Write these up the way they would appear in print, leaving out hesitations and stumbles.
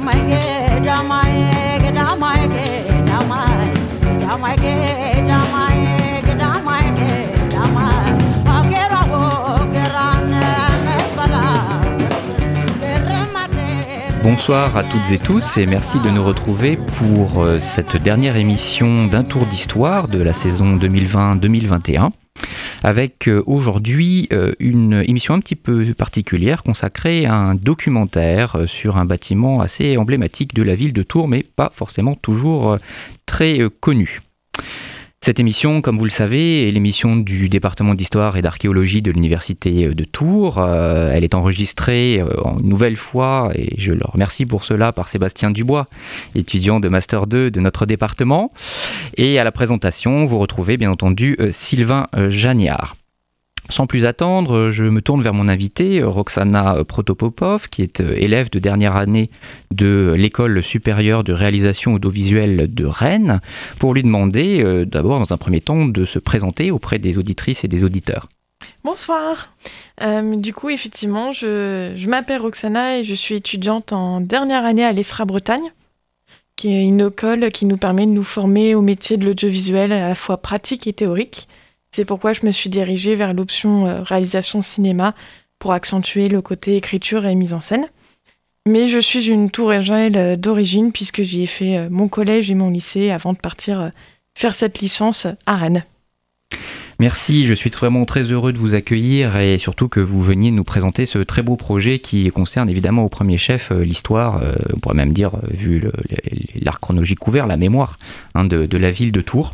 Bonsoir à toutes et tous et merci de nous retrouver pour cette dernière émission d'un tour d'histoire de la saison 2020-2021 avec aujourd'hui une émission un petit peu particulière consacrée à un documentaire sur un bâtiment assez emblématique de la ville de Tours mais pas forcément toujours très connu. Cette émission, comme vous le savez, est l'émission du département d'histoire et d'archéologie de l'université de Tours. Elle est enregistrée une nouvelle fois, et je le remercie pour cela, par Sébastien Dubois, étudiant de Master 2 de notre département. Et à la présentation, vous retrouvez bien entendu Sylvain Jagnard. Sans plus attendre, je me tourne vers mon invité, Roxana Protopopov, qui est élève de dernière année de l'École supérieure de réalisation audiovisuelle de Rennes, pour lui demander d'abord, dans un premier temps, de se présenter auprès des auditrices et des auditeurs. Bonsoir. Du coup, effectivement, je m'appelle Roxana et je suis étudiante en dernière année à l'ESRA Bretagne, qui est une école qui nous permet de nous former au métier de l'audiovisuel à la fois pratique et théorique. C'est pourquoi je me suis dirigée vers l'option réalisation cinéma pour accentuer le côté écriture et mise en scène. Mais je suis une Tourangeaine d'origine puisque j'y ai fait mon collège et mon lycée avant de partir faire cette licence à Rennes. Merci, je suis vraiment très heureux de vous accueillir et surtout que vous veniez nous présenter ce très beau projet qui concerne évidemment au premier chef l'histoire, on pourrait même dire, vu l'art chronologique ouvert, la mémoire de la ville de Tours.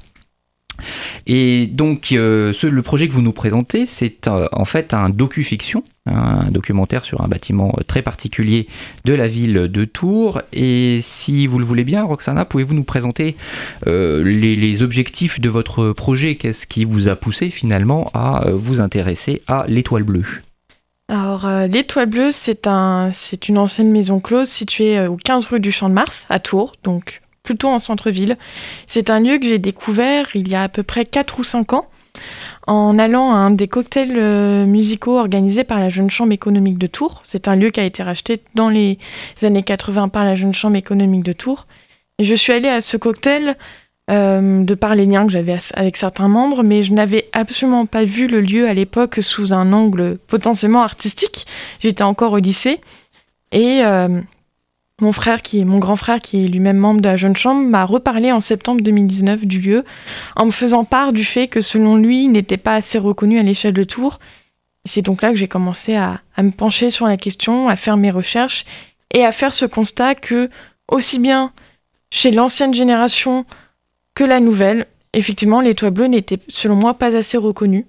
Et donc le projet que vous nous présentez, c'est en fait un docu-fiction, un documentaire sur un bâtiment très particulier de la ville de Tours. Et si vous le voulez bien, Roxana, pouvez-vous nous présenter les objectifs de votre projet? Qu'est-ce qui vous a poussé finalement à vous intéresser à l'Étoile Bleue? Alors l'Étoile Bleue, c'est une ancienne maison close située au 15 rue du Champ de Mars à Tours, donc plutôt en centre-ville. C'est un lieu que j'ai découvert il y a à peu près 4 ou 5 ans en allant à un des cocktails musicaux organisés par la Jeune Chambre économique de Tours. C'est un lieu qui a été racheté dans les années 80 par la Jeune Chambre économique de Tours. Et je suis allée à ce cocktail de par les liens que j'avais avec certains membres, mais je n'avais absolument pas vu le lieu à l'époque sous un angle potentiellement artistique. J'étais encore au lycée et mon grand frère, qui est lui-même membre de la Jeune Chambre, m'a reparlé en septembre 2019 du lieu, en me faisant part du fait que, selon lui, il n'était pas assez reconnu à l'échelle de Tours. Et c'est donc là que j'ai commencé à me pencher sur la question, à faire mes recherches et à faire ce constat que, aussi bien chez l'ancienne génération que la nouvelle, effectivement, l'Étoile Bleue n'était, selon moi, pas assez reconnue.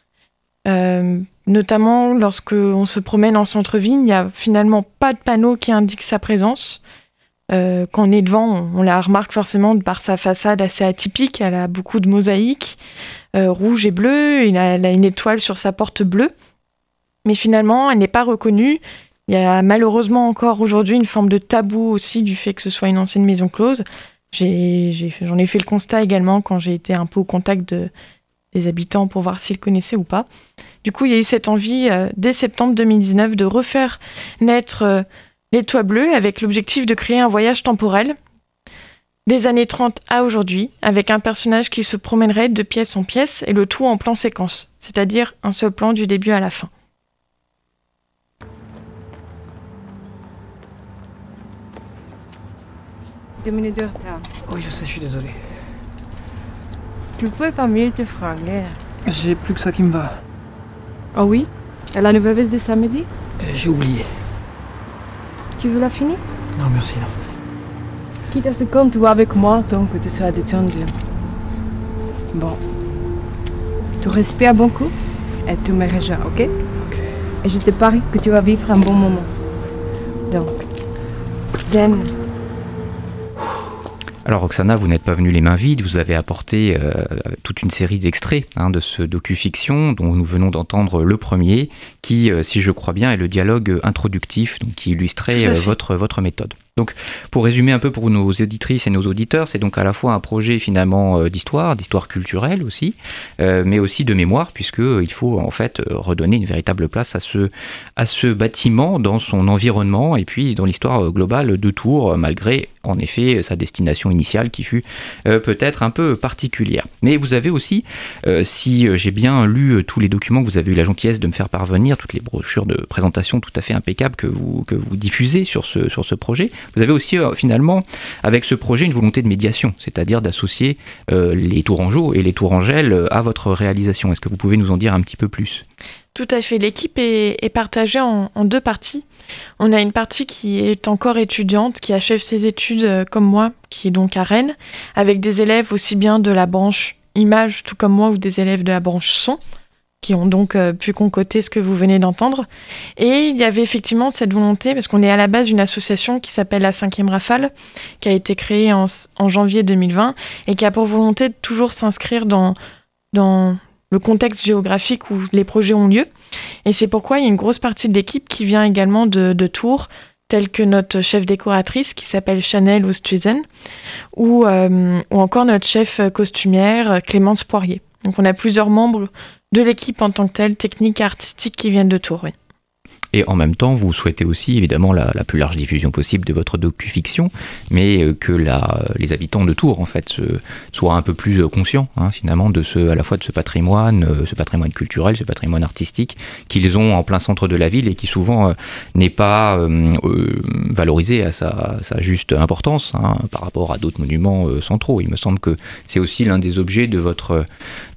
Notamment lorsqu'on se promène en centre-ville, il n'y a finalement pas de panneau qui indique sa présence. Quand on est devant, on la remarque forcément par sa façade assez atypique. Elle a beaucoup de mosaïques, rouge et bleu. Elle a une étoile sur sa porte bleue. Mais finalement, elle n'est pas reconnue. Il y a malheureusement encore aujourd'hui une forme de tabou aussi du fait que ce soit une ancienne maison close. J'en ai fait le constat également quand j'ai été un peu au contact des habitants pour voir s'ils connaissaient ou pas. Du coup, il y a eu cette envie, dès septembre 2019, de refaire naître l'Étoile Bleue avec l'objectif de créer un voyage temporel des années 30 à aujourd'hui, avec un personnage qui se promènerait de pièce en pièce et le tout en plan séquence, c'est-à-dire un seul plan du début à la fin. 2 minutes de retard. Oui, je sais, je suis désolé. Tu pouvais pas mieux te fringuer. J'ai plus que ça qui me va. Oh oui? Et la nouvelle veste de samedi? J'ai oublié. Tu veux la finir? Non, merci, non. Quitte à ce qu'on tu vas avec moi tant que tu seras détendu. Bon. Tu respires beaucoup et tu me rejoins, ok? Ok. Et je te parie que tu vas vivre un bon moment. Donc, zen. Alors Roxana, vous n'êtes pas venue les mains vides, vous avez apporté toute une série d'extraits de ce docu-fiction dont nous venons d'entendre le premier, qui, si je crois bien, est le dialogue introductif, donc qui illustrait votre méthode. Donc, pour résumer un peu pour nos auditrices et nos auditeurs, c'est donc à la fois un projet finalement d'histoire culturelle aussi, mais aussi de mémoire, puisqu'il faut en fait redonner une véritable place à ce bâtiment dans son environnement et puis dans l'histoire globale de Tours, malgré en effet sa destination initiale qui fut peut-être un peu particulière. Mais vous avez aussi, si j'ai bien lu tous les documents que vous avez eu la gentillesse de me faire parvenir, toutes les brochures de présentation tout à fait impeccables que vous diffusez sur ce projet, vous avez aussi finalement avec ce projet une volonté de médiation, c'est-à-dire d'associer les Tourangeaux et les Tourangelles à votre réalisation. Est-ce que vous pouvez nous en dire un petit peu plus ? Tout à fait. L'équipe est partagée en deux parties. On a une partie qui est encore étudiante, qui achève ses études comme moi, qui est donc à Rennes, avec des élèves aussi bien de la branche images, tout comme moi, ou des élèves de la branche son, qui ont donc pu concoter ce que vous venez d'entendre. Et il y avait effectivement cette volonté, parce qu'on est à la base d'une association qui s'appelle la 5e Rafale, qui a été créée en janvier 2020, et qui a pour volonté de toujours s'inscrire dans le contexte géographique où les projets ont lieu. Et c'est pourquoi il y a une grosse partie de l'équipe qui vient également de Tours, telle que notre chef décoratrice qui s'appelle Chanel Oosthuizen, ou encore notre chef costumière Clémence Poirier. Donc on a plusieurs membres de l'équipe en tant que telle, technique et artistique, qui viennent de Tours. Oui. Et en même temps, vous souhaitez aussi évidemment la plus large diffusion possible de votre docu-fiction, mais que les habitants de Tours en fait soient un peu plus conscients finalement à la fois de ce patrimoine culturel, ce patrimoine artistique qu'ils ont en plein centre de la ville et qui souvent n'est pas valorisé à sa juste importance par rapport à d'autres monuments centraux. Il me semble que c'est aussi l'un des objets de votre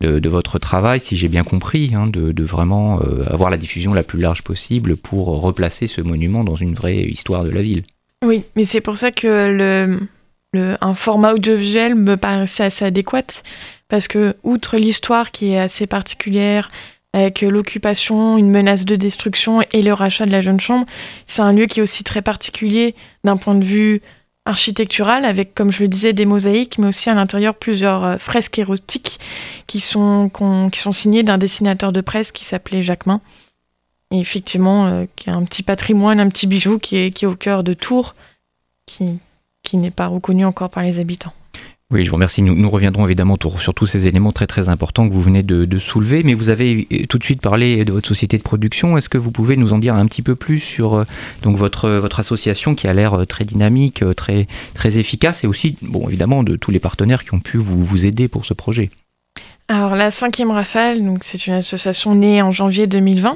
travail, si j'ai bien compris, de vraiment avoir la diffusion la plus large possible pour replacer ce monument dans une vraie histoire de la ville. Oui, mais c'est pour ça que un format audiovisuel me paraissait assez adéquat, parce que, outre l'histoire qui est assez particulière, avec l'occupation, une menace de destruction et le rachat de la Jeune Chambre, c'est un lieu qui est aussi très particulier d'un point de vue architectural, avec, comme je le disais, des mosaïques, mais aussi à l'intérieur plusieurs fresques érotiques qui sont signées d'un dessinateur de presse qui s'appelait Jacquemin. Et effectivement, qui a un petit patrimoine, un petit bijou qui est au cœur de Tours, qui n'est pas reconnu encore par les habitants. Oui, je vous remercie. Nous reviendrons évidemment sur tous ces éléments très très importants que vous venez de soulever, mais vous avez tout de suite parlé de votre société de production. Est-ce que vous pouvez nous en dire un petit peu plus sur donc votre association qui a l'air très dynamique, très, très efficace, et aussi, bon, évidemment, de tous les partenaires qui ont pu vous aider pour ce projet? Alors, la 5e Rafale, donc, c'est une association née en janvier 2020,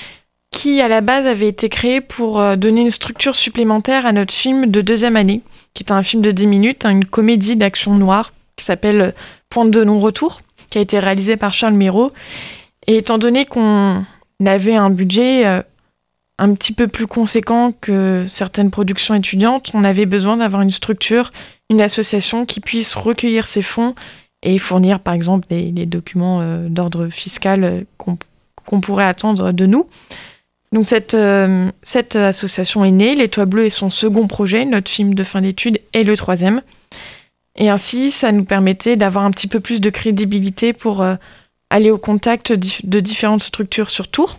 qui à la base avait été créée pour donner une structure supplémentaire à notre film de 2e année, qui est un film de 10 minutes, une comédie d'action noire qui s'appelle Pointe de non-retour, qui a été réalisé par Charles Miraut. Et étant donné qu'on avait un budget un petit peu plus conséquent que certaines productions étudiantes, on avait besoin d'avoir une structure, une association qui puisse recueillir ces fonds et fournir par exemple les documents d'ordre fiscal qu'on pourrait attendre de nous. Donc cette association est née, Les Toits Bleus est son second projet, notre film de fin d'études est le 3e. Et ainsi, ça nous permettait d'avoir un petit peu plus de crédibilité pour aller au contact de différentes structures sur Tours.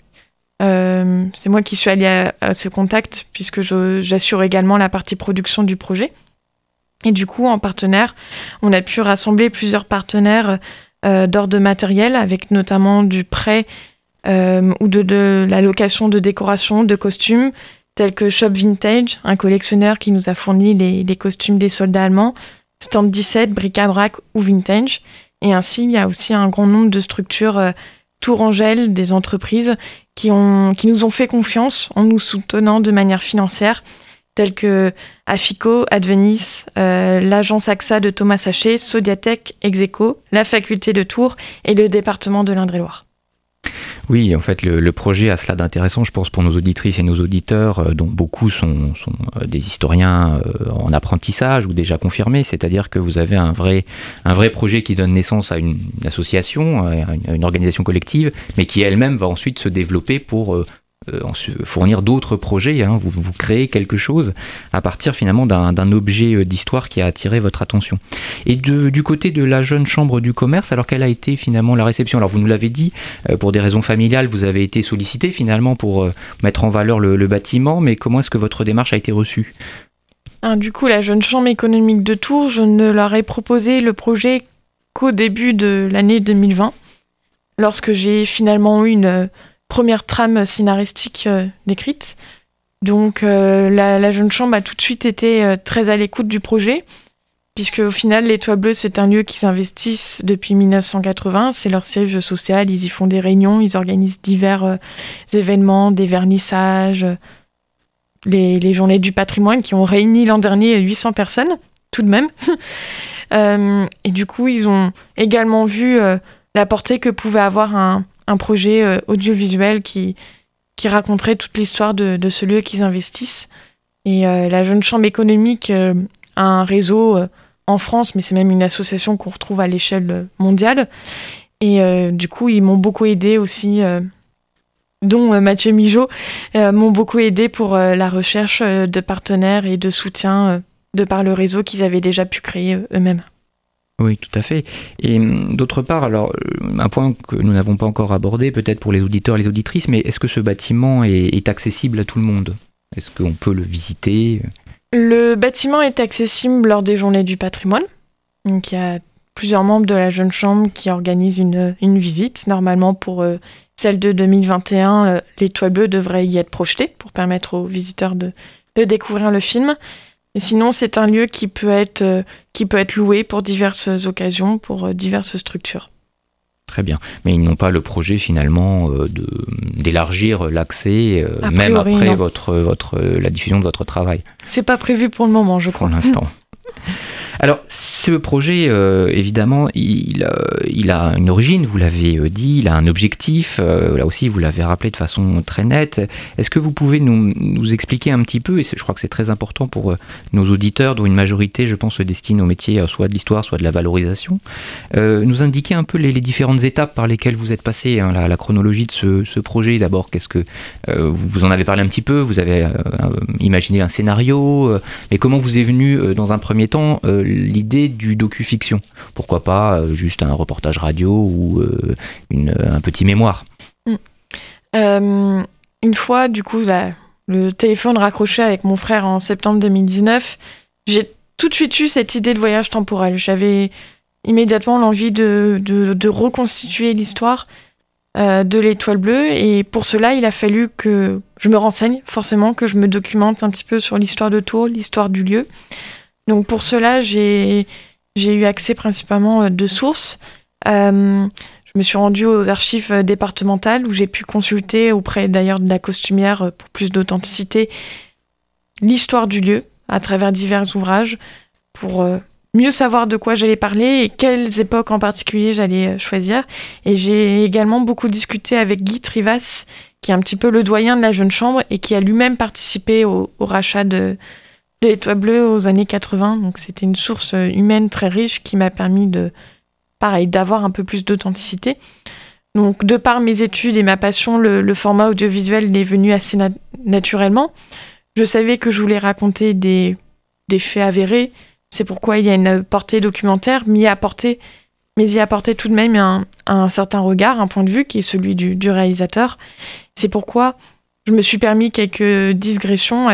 C'est moi qui suis allée à ce contact, puisque j'assure également la partie production du projet. Et du coup, en partenaire, on a pu rassembler plusieurs partenaires d'ordre matériel, avec notamment du prêt ou de la location de décoration, de costumes, tels que Shop Vintage, un collectionneur qui nous a fourni les costumes des soldats allemands, Stand 17, bric-à-brac ou vintage. Et ainsi, il y a aussi un grand nombre de structures tourangelles, des entreprises qui nous ont fait confiance en nous soutenant de manière financière, telles que Afico, Advenis, l'agence AXA de Thomas Sachet, Sodiatec, Execo, la faculté de Tours et le département de l'Indre-et-Loire. Oui, en fait, le projet a cela d'intéressant, je pense, pour nos auditrices et nos auditeurs, dont beaucoup sont des historiens en apprentissage ou déjà confirmés, c'est-à-dire que vous avez un vrai projet qui donne naissance à une association, à une organisation collective, mais qui elle-même va ensuite se développer pour fournir d'autres projets. Vous créez quelque chose à partir finalement d'un objet d'histoire qui a attiré votre attention. Et du côté de la Jeune Chambre du Commerce, alors quelle a été finalement la réception? Alors vous nous l'avez dit, pour des raisons familiales, vous avez été sollicité finalement pour mettre en valeur le bâtiment, mais comment est-ce que votre démarche a été reçue? Du coup, la Jeune Chambre économique de Tours, je ne leur ai proposé le projet qu'au début de l'année 2020, lorsque j'ai finalement eu une première trame scénaristique décrite. Donc la Jeune Chambre a tout de suite été très à l'écoute du projet, puisque au final, l'Étoile Bleue, c'est un lieu qu'ils investissent depuis 1980. C'est leur siège social, ils y font des réunions, ils organisent divers événements, des vernissages, les journées du patrimoine qui ont réuni l'an dernier 800 personnes, tout de même. Et du coup, ils ont également vu la portée que pouvait avoir un projet audiovisuel qui raconterait toute l'histoire de ce lieu qu'ils investissent. Et la Jeune Chambre économique a un réseau en France, mais c'est même une association qu'on retrouve à l'échelle mondiale. Et du coup, ils m'ont beaucoup aidé aussi, dont Mathieu Migeot, m'ont beaucoup aidé pour la recherche de partenaires et de soutien de par le réseau qu'ils avaient déjà pu créer eux-mêmes. Oui, tout à fait. Et d'autre part, alors, un point que nous n'avons pas encore abordé, peut-être pour les auditeurs et les auditrices, mais est-ce que ce bâtiment est accessible à tout le monde ? Est-ce qu'on peut le visiter ? Le bâtiment est accessible lors des Journées du patrimoine. Donc, il y a plusieurs membres de la Jeune Chambre qui organisent une visite. Normalement, pour celle de 2021, l'Étoile Bleue devrait y être projetée pour permettre aux visiteurs de découvrir le film. Et sinon, c'est un lieu qui peut être loué pour diverses occasions, pour diverses structures. Très bien. Mais ils n'ont pas le projet finalement d'élargir l'accès, même après la diffusion de votre travail. C'est pas prévu pour le moment, je crois. Pour l'instant. Alors, ce projet, évidemment, il a une origine, vous l'avez dit, il a un objectif, là aussi vous l'avez rappelé de façon très nette. Est-ce que vous pouvez nous expliquer un petit peu, et je crois que c'est très important pour nos auditeurs, dont une majorité, je pense, se destine au métier soit de l'histoire, soit de la valorisation, nous indiquer un peu les différentes étapes par lesquelles vous êtes passé, hein, la chronologie de ce projet. D'abord, qu'est-ce que vous en avez parlé un petit peu, vous avez imaginé un scénario, mais comment vous est venu dans un premier temps l'idée du docu-fiction. Pourquoi pas juste un reportage radio ou un petit mémoire. Une fois, du coup, le téléphone raccroché avec mon frère en septembre 2019, j'ai tout de suite eu cette idée de voyage temporel. J'avais immédiatement l'envie de reconstituer l'histoire de l'Étoile Bleue, et pour cela, il a fallu que je me renseigne, forcément, que je me documente un petit peu sur l'histoire de Tours, l'histoire du lieu. Donc pour cela, j'ai eu accès principalement à 2 sources. Je me suis rendue aux archives départementales où j'ai pu consulter auprès d'ailleurs de la costumière pour plus d'authenticité l'histoire du lieu à travers divers ouvrages pour mieux savoir de quoi j'allais parler et quelles époques en particulier j'allais choisir. Et j'ai également beaucoup discuté avec Guy Trivas, qui est un petit peu le doyen de la Jeune Chambre et qui a lui-même participé au rachat de l'Étoile Bleue aux années 80. Donc c'était une source humaine très riche qui m'a permis d'avoir un peu plus d'authenticité. Donc de par mes études et ma passion, le format audiovisuel est venu assez naturellement. Je savais que je voulais raconter des faits avérés. C'est pourquoi il y a une portée documentaire, mais y apporter tout de même un certain regard, un point de vue qui est celui du réalisateur. C'est pourquoi je me suis permis quelques digressions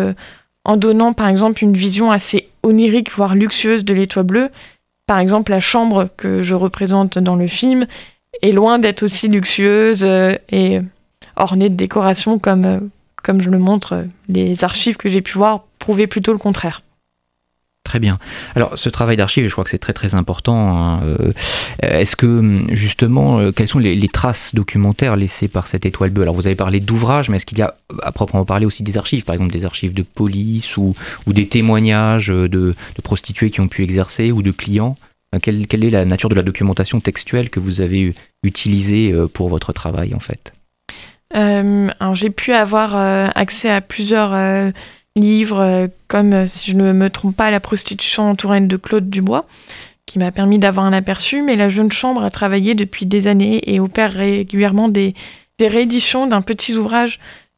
en donnant par exemple une vision assez onirique, voire luxueuse de l'Étoile Bleue. Par exemple, la chambre que je représente dans le film est loin d'être aussi luxueuse et ornée de décorations comme je le montre. Les archives que j'ai pu voir prouvaient plutôt le contraire. Très bien. Alors, ce travail d'archives, je crois que c'est très très important. Hein. Est-ce que, justement, quelles sont les traces documentaires laissées par cette Étoile Bleue ? Alors, vous avez parlé d'ouvrages, mais est-ce qu'il y a, à proprement parler, aussi des archives ? Par exemple, des archives de police ou des témoignages de prostituées qui ont pu exercer ou de clients ? Quelle est la nature de la documentation textuelle que vous avez utilisée pour votre travail, en fait ? Alors, j'ai pu avoir accès à plusieurs livres, comme, si je ne me trompe pas, La prostitution en Touraine de Claude Dubois, qui m'a permis d'avoir un aperçu, mais la Jeune Chambre a travaillé depuis des années et opère régulièrement des rééditions d'un petit ouvrage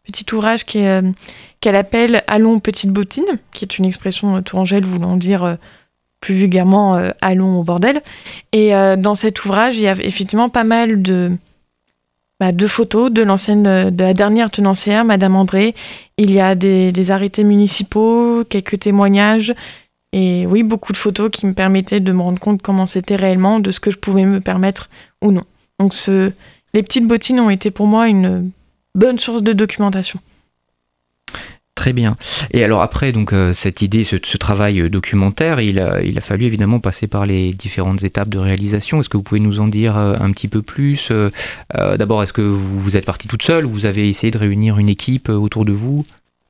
qu'elle appelle « Allons, petite bottine », qui est une expression tourangelle voulant dire plus vulgairement « allons au bordel ». Et dans cet ouvrage, il y a effectivement pas mal 2 photos de la dernière tenancière, Madame André. Il y a des arrêtés municipaux, quelques témoignages et oui, beaucoup de photos qui me permettaient de me rendre compte comment c'était réellement, de ce que je pouvais me permettre ou non. Donc les petites bottines ont été pour moi une bonne source de documentation. Très bien. Et alors après, donc cette idée, ce travail documentaire, il a fallu évidemment passer par les différentes étapes de réalisation. Est-ce que vous pouvez nous en dire un petit peu plus ? D'abord, est-ce que vous êtes partie toute seule ou vous avez essayé de réunir une équipe autour de vous ?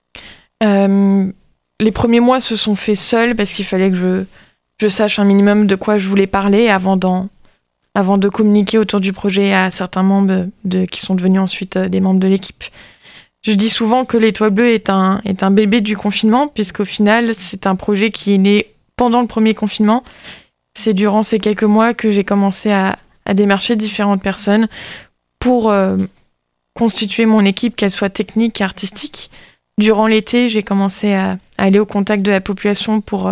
Les premiers mois se sont faits seuls parce qu'il fallait que je sache un minimum de quoi je voulais parler avant de communiquer autour du projet à certains membres qui sont devenus ensuite des membres de l'équipe. Je dis souvent que l'Étoile Bleue est un bébé du confinement, puisqu'au final, c'est un projet qui est né pendant le premier confinement. C'est durant ces quelques mois que j'ai commencé à démarcher différentes personnes pour constituer mon équipe, qu'elle soit technique et artistique. Durant l'été, j'ai commencé à aller au contact de la population pour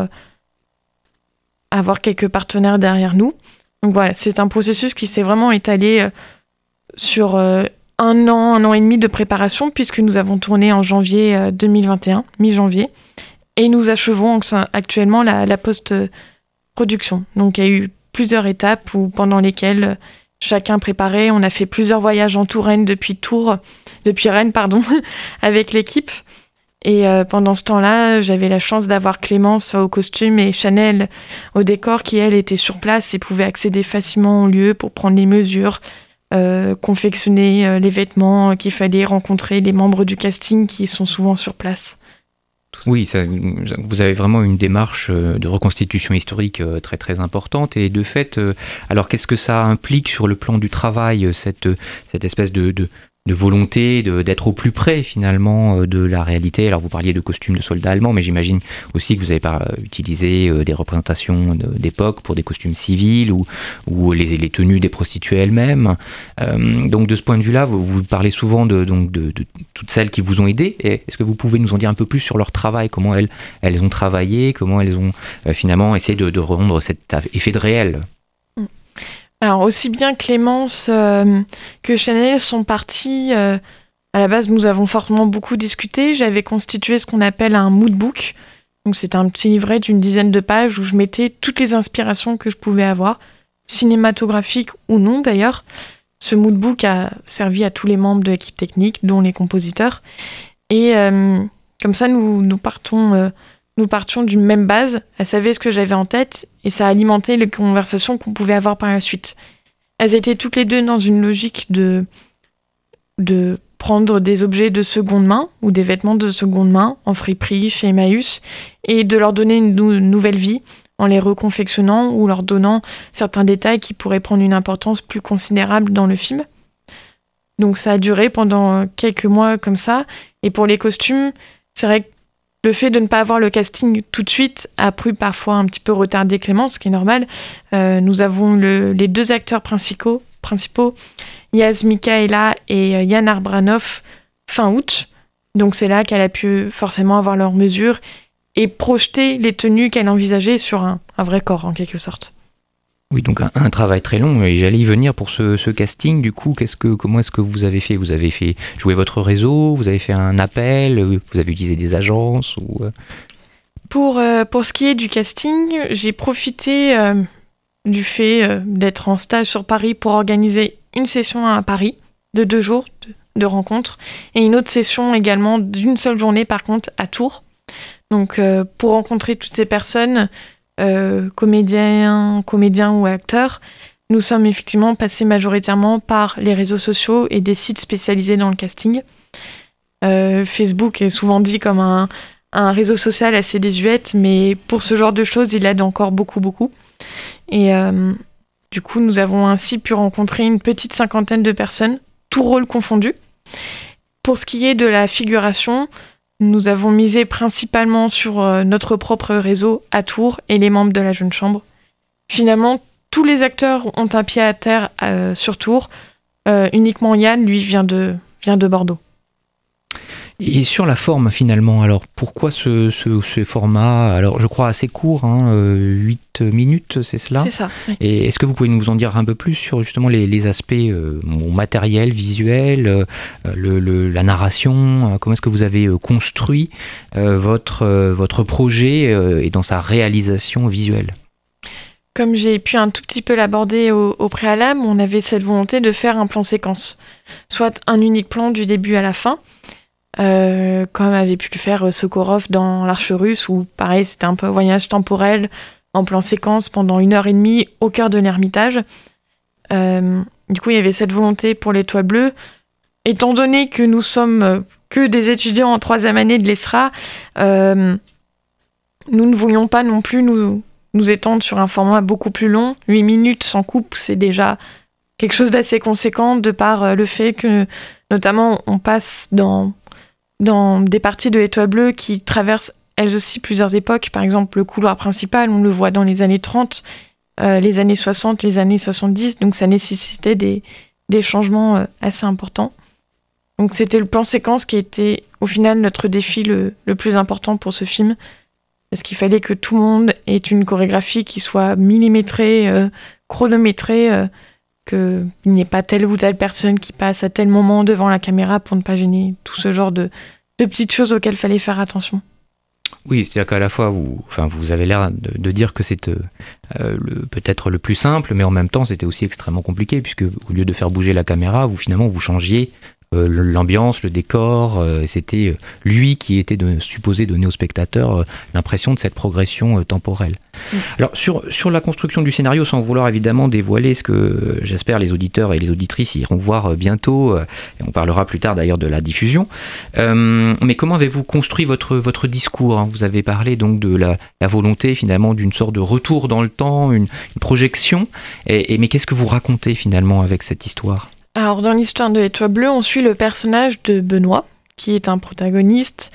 avoir quelques partenaires derrière nous. Donc voilà, c'est un processus qui s'est vraiment étalé sur un an et demi de préparation, puisque nous avons tourné en janvier 2021, mi-janvier, et nous achevons actuellement la post-production. Donc il y a eu plusieurs étapes pendant lesquelles chacun préparait. On a fait plusieurs voyages en Touraine depuis Rennes, avec l'équipe. Et pendant ce temps-là, j'avais la chance d'avoir Clémence au costume et Chanel au décor, qui, elle, était sur place et pouvait accéder facilement au lieu pour prendre les mesures, confectionner les vêtements qu'il fallait, rencontrer les membres du casting qui sont souvent sur place. Oui, vous avez vraiment une démarche de reconstitution historique très très importante, et de fait, alors qu'est-ce que ça implique sur le plan du travail, cette espèce de volonté d'être au plus près finalement de la réalité? Alors vous parliez de costumes de soldats allemands, mais j'imagine aussi que vous avez utilisé des représentations d'époque pour des costumes civils ou les tenues des prostituées elles-mêmes. Donc de ce point de vue-là, vous parlez souvent de toutes celles qui vous ont aidé. Est-ce que vous pouvez nous en dire un peu plus sur leur travail, comment elles ont travaillé, comment elles ont finalement essayé de rendre cet effet de réel? Alors, aussi bien Clémence que Chanel sont partis. À la base, nous avons fortement beaucoup discuté. J'avais constitué ce qu'on appelle un moodbook. Donc, c'est un petit livret d'une dizaine de pages où je mettais toutes les inspirations que je pouvais avoir, cinématographiques ou non d'ailleurs. Ce moodbook a servi à tous les membres de l'équipe technique, dont les compositeurs. Et comme ça, nous partions d'une même base. Elle savait ce que j'avais en tête et ça a alimenté les conversations qu'on pouvait avoir par la suite. Elles étaient toutes les deux dans une logique de prendre des objets de seconde main ou des vêtements de seconde main en friperie chez Emmaüs et de leur donner une nouvelle vie en les reconfectionnant ou leur donnant certains détails qui pourraient prendre une importance plus considérable dans le film. Donc ça a duré pendant quelques mois comme ça. Et pour les costumes, c'est vrai que le fait de ne pas avoir le casting tout de suite a pu parfois un petit peu retarder Clémence, ce qui est normal. Nous avons les 2 acteurs principaux, Yaz Mikaela et Yann Arbranov, fin août. Donc c'est là qu'elle a pu forcément avoir leurs mesures et projeter les tenues qu'elle envisageait sur un vrai corps, en quelque sorte. Oui, donc un travail très long, et j'allais y venir pour ce casting. Du coup, comment est-ce que vous avez fait ? Vous avez fait jouer votre réseau, vous avez fait un appel, vous avez utilisé des agences ou... Pour ce qui est du casting, j'ai profité du fait d'être en stage sur Paris pour organiser une session à Paris de 2 jours de rencontres et une autre session également d'une seule journée par contre à Tours. Donc pour rencontrer toutes ces personnes, comédiens ou acteurs, nous sommes effectivement passés majoritairement par les réseaux sociaux et des sites spécialisés dans le casting. Facebook est souvent dit comme un réseau social assez désuète, mais pour ce genre de choses, il aide encore beaucoup. Et du coup, nous avons ainsi pu rencontrer une petite 50aine de personnes, tous rôles confondus. Pour ce qui est de la figuration, nous avons misé principalement sur notre propre réseau à Tours et les membres de la Jeune Chambre. Finalement, tous les acteurs ont un pied à terre sur Tours. Uniquement Yann, lui, vient de Bordeaux. Et sur la forme finalement, alors pourquoi ce format, alors je crois assez court, 8 minutes, c'est cela? C'est ça. Oui. Et est-ce que vous pouvez nous en dire un peu plus sur justement les aspects matériels, visuels, la narration, comment est-ce que vous avez construit votre projet et dans sa réalisation visuelle? Comme j'ai pu un tout petit peu l'aborder au préalable, on avait cette volonté de faire un plan séquence. Soit un unique plan du début à la fin, comme avait pu le faire Sokorov dans L'Arche russe, où pareil, c'était un peu un voyage temporel en plan séquence pendant 1h30 au cœur de l'Ermitage. Du coup, il y avait cette volonté pour l'Étoile bleue. Étant donné que nous sommes que des étudiants en 3e année de l'ESRA, nous ne voulions pas non plus nous étendre sur un format beaucoup plus long. 8 minutes sans coupe, c'est déjà quelque chose d'assez conséquent de par le fait que, notamment, on passe dans des parties de l'Étoile bleue qui traversent elles aussi plusieurs époques. Par exemple, le couloir principal, on le voit dans les années 30, les années 60, les années 70, donc ça nécessitait des changements assez importants. Donc c'était le plan séquence qui était au final notre défi le plus important pour ce film, parce qu'il fallait que tout le monde ait une chorégraphie qui soit millimétrée, chronométrée, qu'il n'y ait pas telle ou telle personne qui passe à tel moment devant la caméra pour ne pas gêner, tout ce genre de petites choses auxquelles il fallait faire attention. Oui, c'est-à-dire qu'à la fois, vous avez l'air de dire que c'est peut-être le plus simple, mais en même temps, c'était aussi extrêmement compliqué, puisque au lieu de faire bouger la caméra, vous changiez l'ambiance, le décor, c'était lui qui était supposé donner au spectateur l'impression de cette progression temporelle. Alors sur la construction du scénario, sans vouloir évidemment dévoiler ce que j'espère les auditeurs et les auditrices iront voir bientôt, et on parlera plus tard d'ailleurs de la diffusion, mais comment avez-vous construit votre discours, hein? Vous avez parlé donc de la volonté finalement d'une sorte de retour dans le temps, une projection, mais qu'est-ce que vous racontez finalement avec cette histoire ? Alors, dans l'histoire de l'Étoile bleue, on suit le personnage de Benoît, qui est un protagoniste,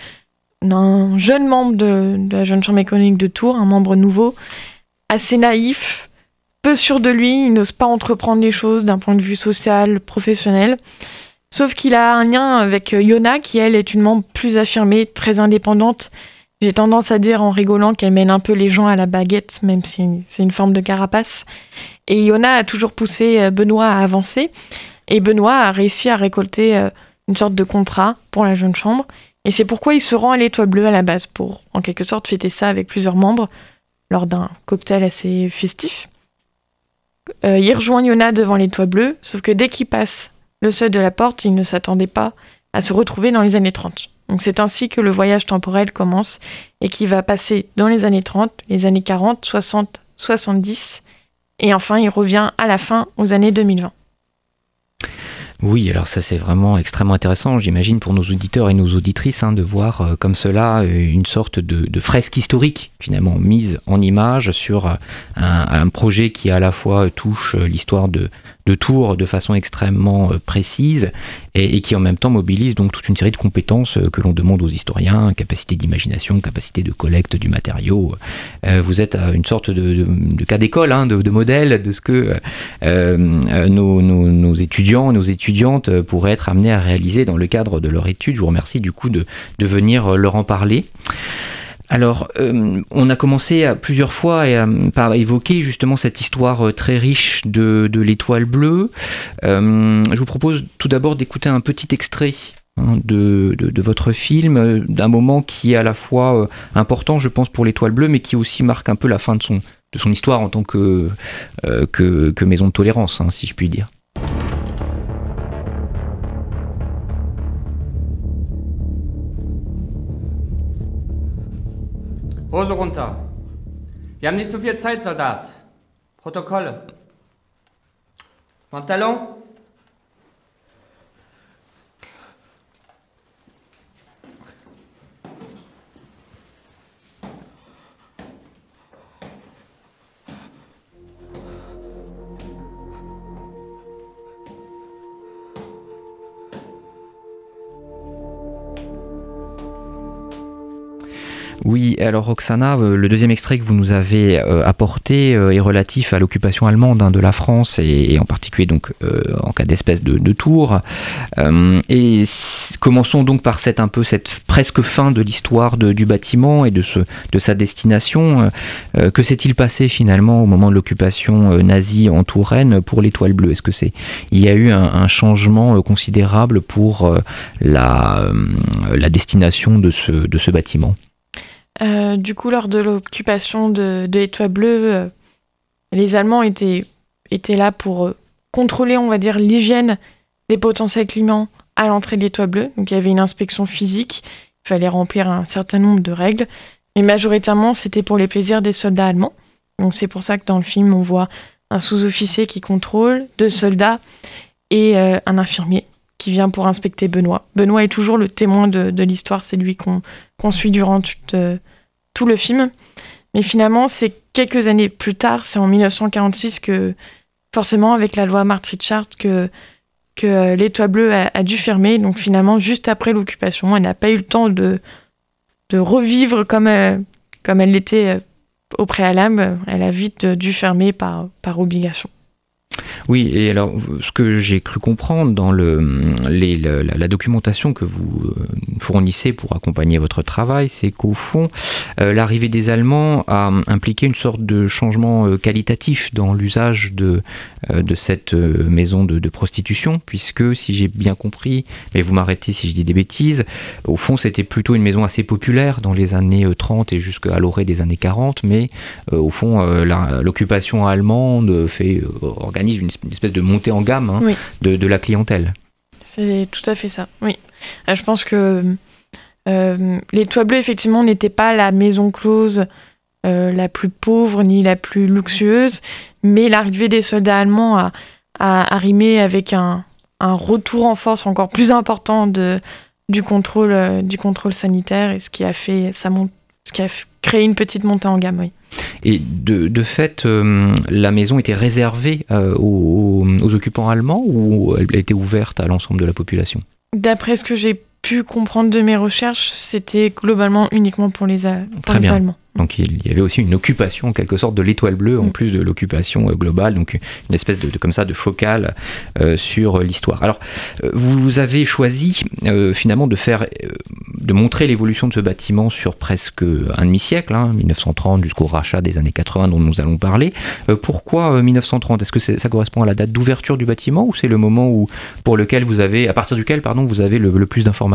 un jeune membre de la jeune chambre économique de Tours, un membre nouveau, assez naïf, peu sûr de lui, il n'ose pas entreprendre les choses d'un point de vue social, professionnel. Sauf qu'il a un lien avec Yona, qui elle est une membre plus affirmée, très indépendante. J'ai tendance à dire en rigolant qu'elle mène un peu les gens à la baguette, même si c'est une forme de carapace. Et Yona a toujours poussé Benoît à avancer. Et Benoît a réussi à récolter une sorte de contrat pour la jeune chambre. Et c'est pourquoi il se rend à l'Étoile bleue à la base, pour en quelque sorte fêter ça avec plusieurs membres, lors d'un cocktail assez festif. Il rejoint Yona devant l'Étoile bleue, sauf que dès qu'il passe le seuil de la porte, il ne s'attendait pas à se retrouver dans les années 30. Donc c'est ainsi que le voyage temporel commence, et qui va passer dans les années 30, les années 40, 60, 70, et enfin il revient à la fin aux années 2020. Oui, alors ça c'est vraiment extrêmement intéressant, j'imagine, pour nos auditeurs et nos auditrices, de voir comme cela une sorte de fresque historique, finalement, mise en image sur un projet qui à la fois touche l'histoire de Tours de façon extrêmement précise et qui en même temps mobilise donc toute une série de compétences que l'on demande aux historiens, capacité d'imagination, capacité de collecte du matériau. Vous êtes une sorte de cas d'école, de modèle de ce que nos étudiants, nos étudiantes pourraient être amenés à réaliser dans le cadre de leur étude. Je vous remercie du coup de venir leur en parler. Alors, on a commencé plusieurs fois par évoquer justement cette histoire très riche de l'Étoile bleue. Je vous propose tout d'abord d'écouter un petit extrait de votre film, d'un moment qui est à la fois important, je pense, pour l'Étoile bleue, mais qui aussi marque un peu la fin de son histoire en tant que maison de tolérance, si je puis dire. Hose runter. Wir haben nicht so viel Zeit, Soldat. Protokolle. Pantalon? Oui, alors Roxana, le deuxième extrait que vous nous avez apporté est relatif à l'occupation allemande de la France et en particulier donc en cas d'espèce de tour. Et commençons donc par cette presque fin de l'histoire du bâtiment et de sa destination. Que s'est-il passé finalement au moment de l'occupation nazie en Touraine pour l'Étoile Bleue ? Est-ce que il y a eu un changement considérable pour la destination de ce bâtiment ? Du coup, lors de l'occupation de l'Étoile Bleue, les Allemands étaient là pour contrôler, on va dire, l'hygiène des potentiels clients à l'entrée de l'Étoile Bleue. Donc, il y avait une inspection physique, il fallait remplir un certain nombre de règles. Mais majoritairement, c'était pour les plaisirs des soldats allemands. Donc, c'est pour ça que dans le film, on voit un sous-officier qui contrôle, 2 soldats et un infirmier qui vient pour inspecter Benoît. Benoît est toujours le témoin de l'histoire, c'est lui qu'on suit durant tout le film. Mais finalement, c'est quelques années plus tard, c'est en 1946 que, forcément, avec la loi Maastricht, que l'Étoile Bleue a dû fermer. Donc finalement, juste après l'occupation, elle n'a pas eu le temps de revivre comme elle l'était au préalable. Elle a vite dû fermer par obligation. Oui, et alors, ce que j'ai cru comprendre dans la documentation que vous fournissez pour accompagner votre travail, c'est qu'au fond, l'arrivée des Allemands a impliqué une sorte de changement qualitatif dans l'usage de cette maison de prostitution, puisque, si j'ai bien compris, mais vous m'arrêtez si je dis des bêtises, au fond, c'était plutôt une maison assez populaire dans les années 30 et jusqu'à l'orée des années 40, mais au fond, l'occupation allemande organise une espèce de montée en gamme oui. de la clientèle. C'est tout à fait ça, oui. Je pense que l'Étoile Bleue, effectivement, n'était pas la maison close la plus pauvre ni la plus luxueuse, mais l'arrivée des soldats allemands a rimé avec un retour en force encore plus important du contrôle sanitaire, et ce qui a créé une petite montée en gamme, oui. Et de fait, la maison était réservée aux occupants allemands ou elle était ouverte à l'ensemble de la population ? D'après ce que j'ai pu comprendre de mes recherches, c'était globalement uniquement pour les Allemands. Donc il y avait aussi une occupation en quelque sorte de l'Étoile Bleue en plus de l'occupation globale, donc une espèce de focale sur l'histoire. Alors vous avez choisi finalement de montrer l'évolution de ce bâtiment sur presque un demi-siècle, 1930 jusqu'au rachat des années 80 dont nous allons parler. Pourquoi 1930 ? Est-ce que ça correspond à la date d'ouverture du bâtiment ou c'est le moment à partir duquel vous avez le plus d'informations ?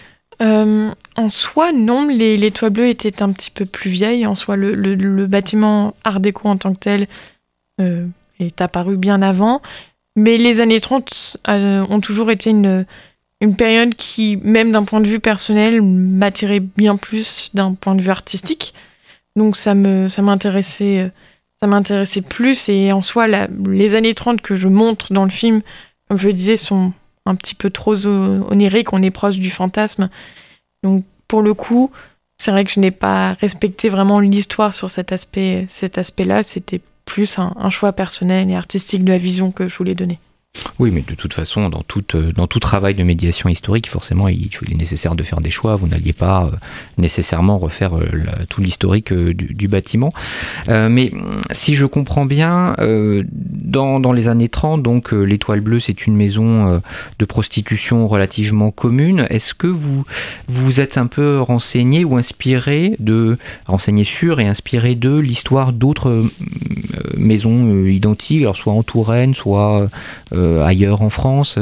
En soi, non, l'Étoile Bleue était un petit peu plus vieille. En soi, le bâtiment Art déco en tant que tel est apparu bien avant. Mais les années 30 ont toujours été une période qui, même d'un point de vue personnel, m'attirait bien plus d'un point de vue artistique. Donc ça m'intéressait plus. Et en soi, les années 30 que je montre dans le film, comme je le disais, sont un petit peu trop onirique, on est proche du fantasme. Donc, pour le coup, c'est vrai que je n'ai pas respecté vraiment l'histoire sur cet aspect-là. C'était plus un choix personnel et artistique de la vision que je voulais donner. Oui, mais de toute façon, dans tout travail de médiation historique, forcément, il est nécessaire de faire des choix. Vous n'alliez pas nécessairement refaire tout l'historique du bâtiment. Mais si je comprends bien, dans les années 30, donc l'Étoile Bleue, c'est une maison de prostitution relativement commune. Est-ce que vous êtes un peu renseigné ou inspiré sur et inspiré de l'histoire d'autres maisons identiques, alors soit en Touraine, soit ailleurs en France?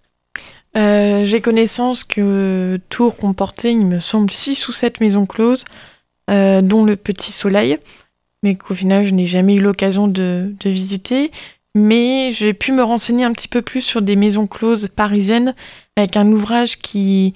J'ai connaissance que Tours comportait, il me semble, 6 ou 7 maisons closes, dont le Petit Soleil, mais qu'au final, je n'ai jamais eu l'occasion de visiter. Mais j'ai pu me renseigner un petit peu plus sur des maisons closes parisiennes, avec un ouvrage qui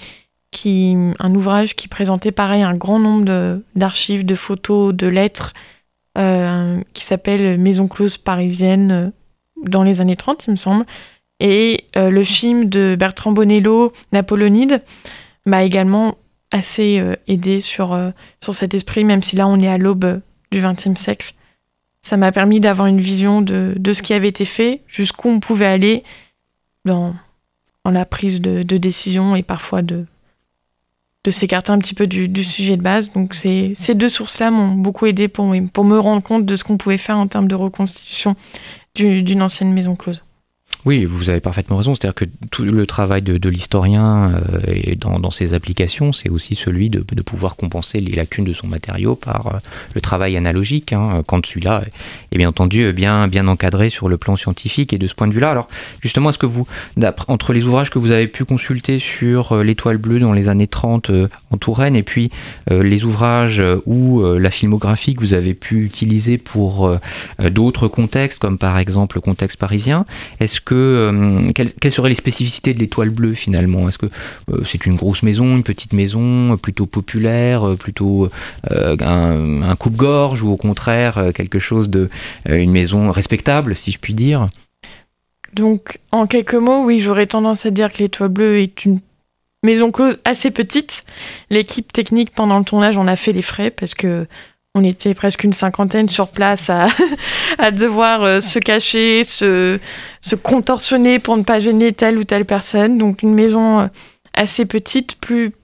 présentait pareil un grand nombre d'archives, de photos, de lettres, qui s'appelle Maisons closes parisiennes dans les années 30, il me semble. Et le film de Bertrand Bonello, Napoléonide, m'a également assez aidé sur cet esprit, même si là on est à l'aube du XXe siècle. Ça m'a permis d'avoir une vision de ce qui avait été fait, jusqu'où on pouvait aller dans la prise de décision et parfois de s'écarter un petit peu du sujet de base. Donc ces deux sources-là m'ont beaucoup aidé pour me rendre compte de ce qu'on pouvait faire en termes de reconstitution d'une ancienne maison close. Oui, vous avez parfaitement raison. C'est-à-dire que tout le travail de l'historien et dans ses applications, c'est aussi celui de pouvoir compenser les lacunes de son matériau par le travail analogique, quand celui-là est bien entendu bien encadré sur le plan scientifique. Et de ce point de vue-là, alors justement, est-ce que vous, entre les ouvrages que vous avez pu consulter sur l'Étoile bleue dans les années 30 en Touraine, et puis les ouvrages ou la filmographie que vous avez pu utiliser pour d'autres contextes, comme par exemple le contexte parisien, est-ce que quelles seraient les spécificités de l'Étoile bleue finalement ? Est-ce que c'est une grosse maison, une petite maison, plutôt populaire, plutôt un coupe-gorge, ou au contraire quelque chose une maison respectable, si je puis dire ? Donc en quelques mots, oui, j'aurais tendance à dire que l'Étoile bleue est une maison close assez petite. L'équipe technique pendant le tournage en a fait les frais parce que on était presque une cinquantaine sur place à devoir se cacher, se contorsionner pour ne pas gêner telle ou telle personne. Donc une maison assez petite,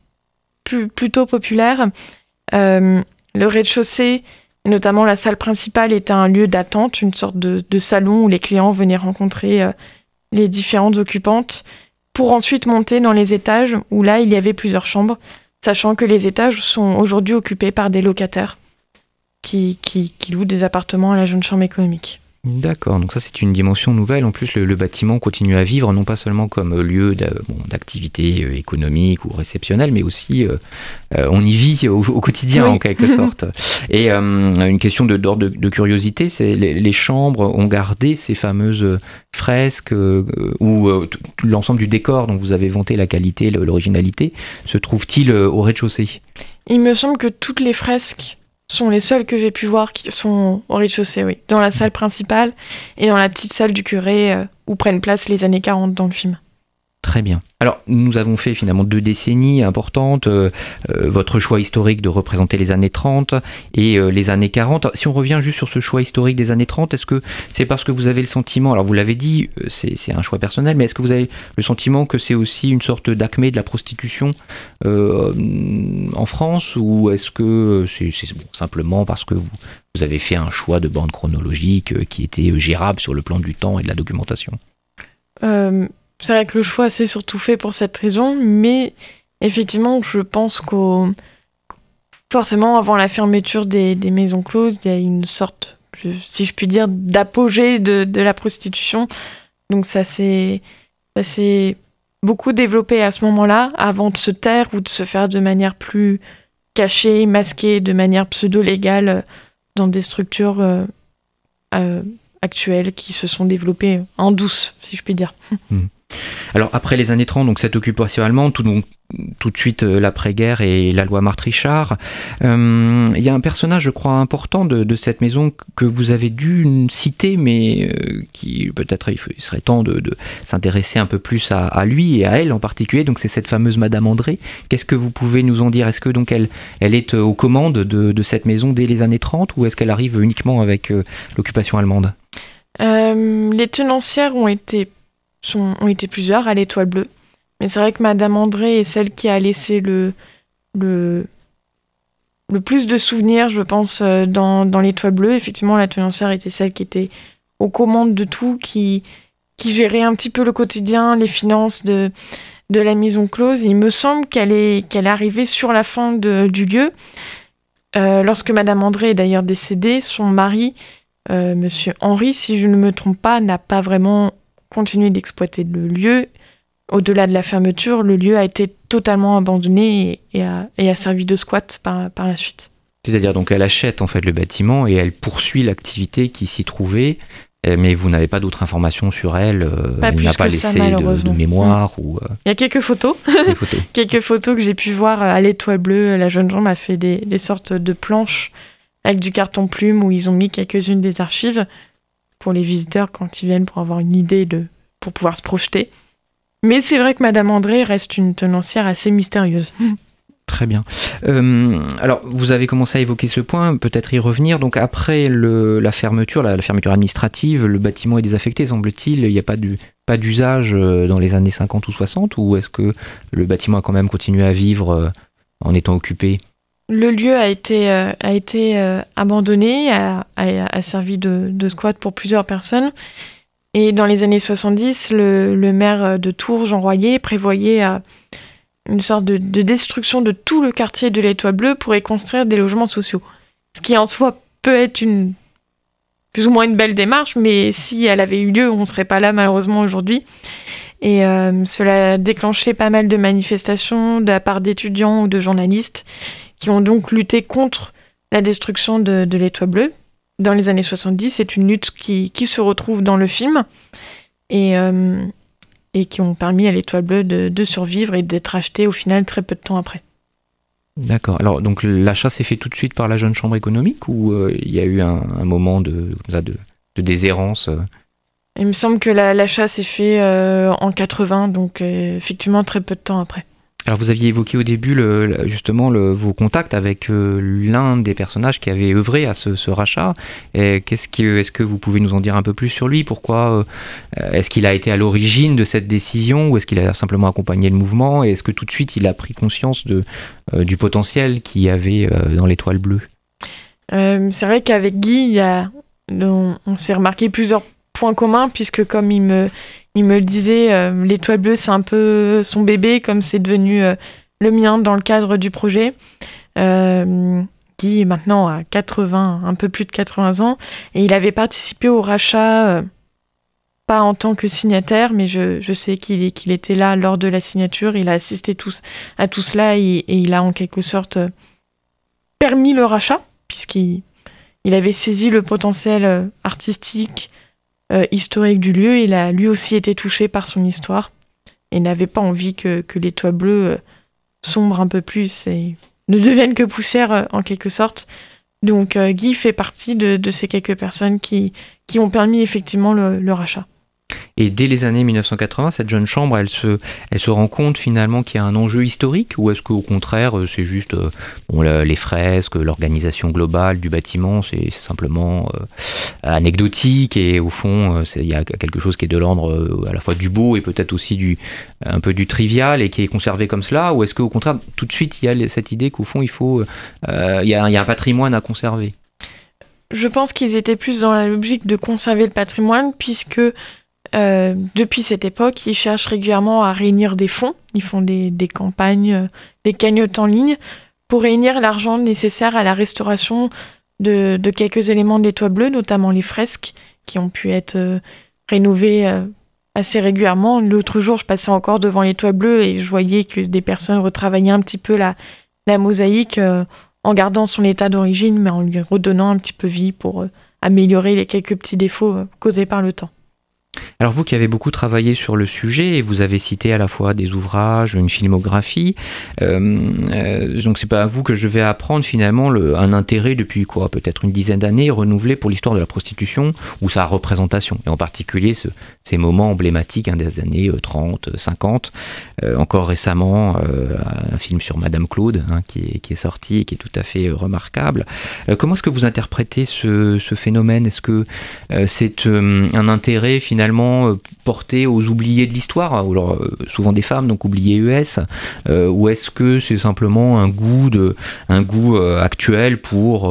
plutôt populaire. Le rez-de-chaussée, notamment la salle principale, était un lieu d'attente, une sorte de salon où les clients venaient rencontrer les différentes occupantes pour ensuite monter dans les étages où là, il y avait plusieurs chambres, sachant que les étages sont aujourd'hui occupés par des locataires qui louent des appartements à la jeune chambre économique. D'accord, donc ça c'est une dimension nouvelle. En plus, le bâtiment continue à vivre, non pas seulement comme lieu d'activité économique ou réceptionnelle, mais aussi on y vit au quotidien, oui. En quelque sorte. Et une question d'ordre de curiosité, c'est les chambres ont gardé ces fameuses fresques ou l'ensemble du décor dont vous avez vanté la qualité, l'originalité, se trouve-t-il au rez-de-chaussée ? Il me semble que toutes les fresques sont les seuls que j'ai pu voir qui sont au rez-de-chaussée, oui. Dans la salle principale et dans la petite salle du curé où prennent place les années 40 dans le film. Très bien. Alors, nous avons fait finalement 2 décennies importantes, votre choix historique de représenter les années 30 et les années 40. Si on revient juste sur ce choix historique des années 30, est-ce que c'est parce que vous avez le sentiment, alors vous l'avez dit, c'est un choix personnel, mais est-ce que vous avez le sentiment que c'est aussi une sorte d'acmé de la prostitution en France, ou est-ce que c'est simplement parce que vous avez fait un choix de bande chronologique qui était gérable sur le plan du temps et de la documentation ? C'est vrai que le choix s'est surtout fait pour cette raison, mais effectivement, je pense forcément, avant la fermeture des maisons closes, il y a une sorte, si je puis dire, d'apogée de la prostitution. Donc ça s'est beaucoup développé à ce moment-là, avant de se taire ou de se faire de manière plus cachée, masquée, de manière pseudo-légale, dans des structures actuelles qui se sont développées en douce, si je puis dire. Alors après les années 30, donc cette occupation allemande, tout de suite l'après-guerre et la loi Marthe-Richard, il y a un personnage, je crois, important de cette maison que vous avez dû citer, mais qui peut-être il serait temps de s'intéresser un peu plus à lui et à elle en particulier. Donc c'est cette fameuse Madame André. Qu'est-ce que vous pouvez nous en dire ? Est-ce que donc elle est aux commandes de cette maison dès les années 30, ou est-ce qu'elle arrive uniquement avec l'occupation allemande ? Les tenancières ont été plusieurs à l'Étoile bleue. Mais c'est vrai que Madame André est celle qui a laissé le plus de souvenirs, je pense, dans l'Étoile bleue. Effectivement, la tenancière était celle qui était aux commandes de tout, qui gérait un petit peu le quotidien, les finances de la maison close. Et il me semble qu'elle est arrivée sur la fin du lieu. Lorsque Madame André est d'ailleurs décédée, son mari, Monsieur Henri, si je ne me trompe pas, n'a pas vraiment continuer d'exploiter le lieu. Au-delà de la fermeture, le lieu a été totalement abandonné et a servi de squat par la suite. C'est-à-dire donc elle achète en fait le bâtiment et elle poursuit l'activité qui s'y trouvait, mais vous n'avez pas d'autres informations sur elle. Elle n'a pas laissé de mémoire ou. Il y a quelques photos. Quelques photos que j'ai pu voir à l'Étoile bleue. La jeune jambe a fait des sortes de planches avec du carton plume où ils ont mis quelques-unes des archives pour les visiteurs quand ils viennent, pour avoir une idée pour pouvoir se projeter. Mais c'est vrai que Madame André reste une tenancière assez mystérieuse. Très bien. Alors, vous avez commencé à évoquer ce point, peut-être y revenir. Donc après la fermeture administrative, le bâtiment est désaffecté, semble-t-il. Il n'y a pas d'usage dans les années 50 ou 60, ou est-ce que le bâtiment a quand même continué à vivre en étant occupé? Le lieu a été abandonné, a servi de squat pour plusieurs personnes. Et dans les années 70, le maire de Tours, Jean Royer, prévoyait une sorte de destruction de tout le quartier de l'Étoile Bleue pour y construire des logements sociaux. Ce qui en soi peut être plus ou moins une belle démarche, mais si elle avait eu lieu, on ne serait pas là malheureusement aujourd'hui. Et cela a déclenché pas mal de manifestations de la part d'étudiants ou de journalistes qui ont donc lutté contre la destruction de l'Étoile Bleue. Dans les années 70, c'est une lutte qui se retrouve dans le film et qui ont permis à l'Étoile Bleue de survivre et d'être achetée au final très peu de temps après. D'accord. Alors, donc l'achat s'est fait tout de suite par la Jeune Chambre économique ou il y a eu un moment de déshérence Il me semble que l'achat s'est fait en 80, donc effectivement très peu de temps après. Alors vous aviez évoqué au début vos contacts avec l'un des personnages qui avait œuvré à ce rachat. Est-ce que vous pouvez nous en dire un peu plus sur lui? Pourquoi est-ce qu'il a été à l'origine de cette décision ou est-ce qu'il a simplement accompagné le mouvement? Et est-ce que tout de suite il a pris conscience du potentiel qu'il y avait dans l'Étoile Bleue? C'est vrai qu'avec Guy, on s'est remarqué plusieurs points communs puisque comme il me le disait, l'Étoile Bleue, c'est un peu son bébé, comme c'est devenu le mien dans le cadre du projet. Guy, maintenant, a un peu plus de 80 ans, et il avait participé au rachat, pas en tant que signataire, mais je sais qu'il était là lors de la signature, il a assisté à tout cela, et il a en quelque sorte permis le rachat, puisqu'il avait saisi le potentiel artistique, historique du lieu. Il a lui aussi été touché par son histoire et n'avait pas envie que l'Étoile Bleue sombre un peu plus et ne devienne que poussière en quelque sorte. Donc Guy fait partie de ces quelques personnes qui ont permis effectivement le rachat. Et dès les années 1980, cette jeune chambre, elle se rend compte finalement qu'il y a un enjeu historique, ou est-ce qu'au contraire, c'est juste les fresques, l'organisation globale du bâtiment, c'est simplement anecdotique, et au fond, il y a quelque chose qui est de l'ordre à la fois du beau et peut-être aussi un peu du trivial, et qui est conservé comme cela, ou est-ce qu'au contraire, tout de suite, il y a cette idée qu'au fond, il y a un patrimoine à conserver? Je pense qu'ils étaient plus dans la logique de conserver le patrimoine, puisque depuis cette époque, ils cherchent régulièrement à réunir des fonds. Ils font des campagnes, des cagnottes en ligne pour réunir l'argent nécessaire à la restauration de quelques éléments de l'Étoile Bleue, notamment les fresques qui ont pu être rénovées assez régulièrement. L'autre jour, je passais encore devant l'Étoile Bleue et je voyais que des personnes retravaillaient un petit peu la mosaïque en gardant son état d'origine, mais en lui redonnant un petit peu vie pour améliorer les quelques petits défauts causés par le temps. Alors vous qui avez beaucoup travaillé sur le sujet, et vous avez cité à la fois des ouvrages, une filmographie, donc c'est pas à vous que je vais apprendre finalement un intérêt depuis peut-être une dizaine d'années renouvelé pour l'histoire de la prostitution ou sa représentation, et en particulier ces moments emblématiques des années 30, 50, encore récemment un film sur Madame Claude qui est sorti et qui est tout à fait remarquable. Comment est-ce que vous interprétez ce phénomène? Est-ce que c'est un intérêt finalement porté aux oubliés de l'histoire, alors souvent des femmes, donc oubliées US, ou est-ce que c'est simplement un goût actuel pour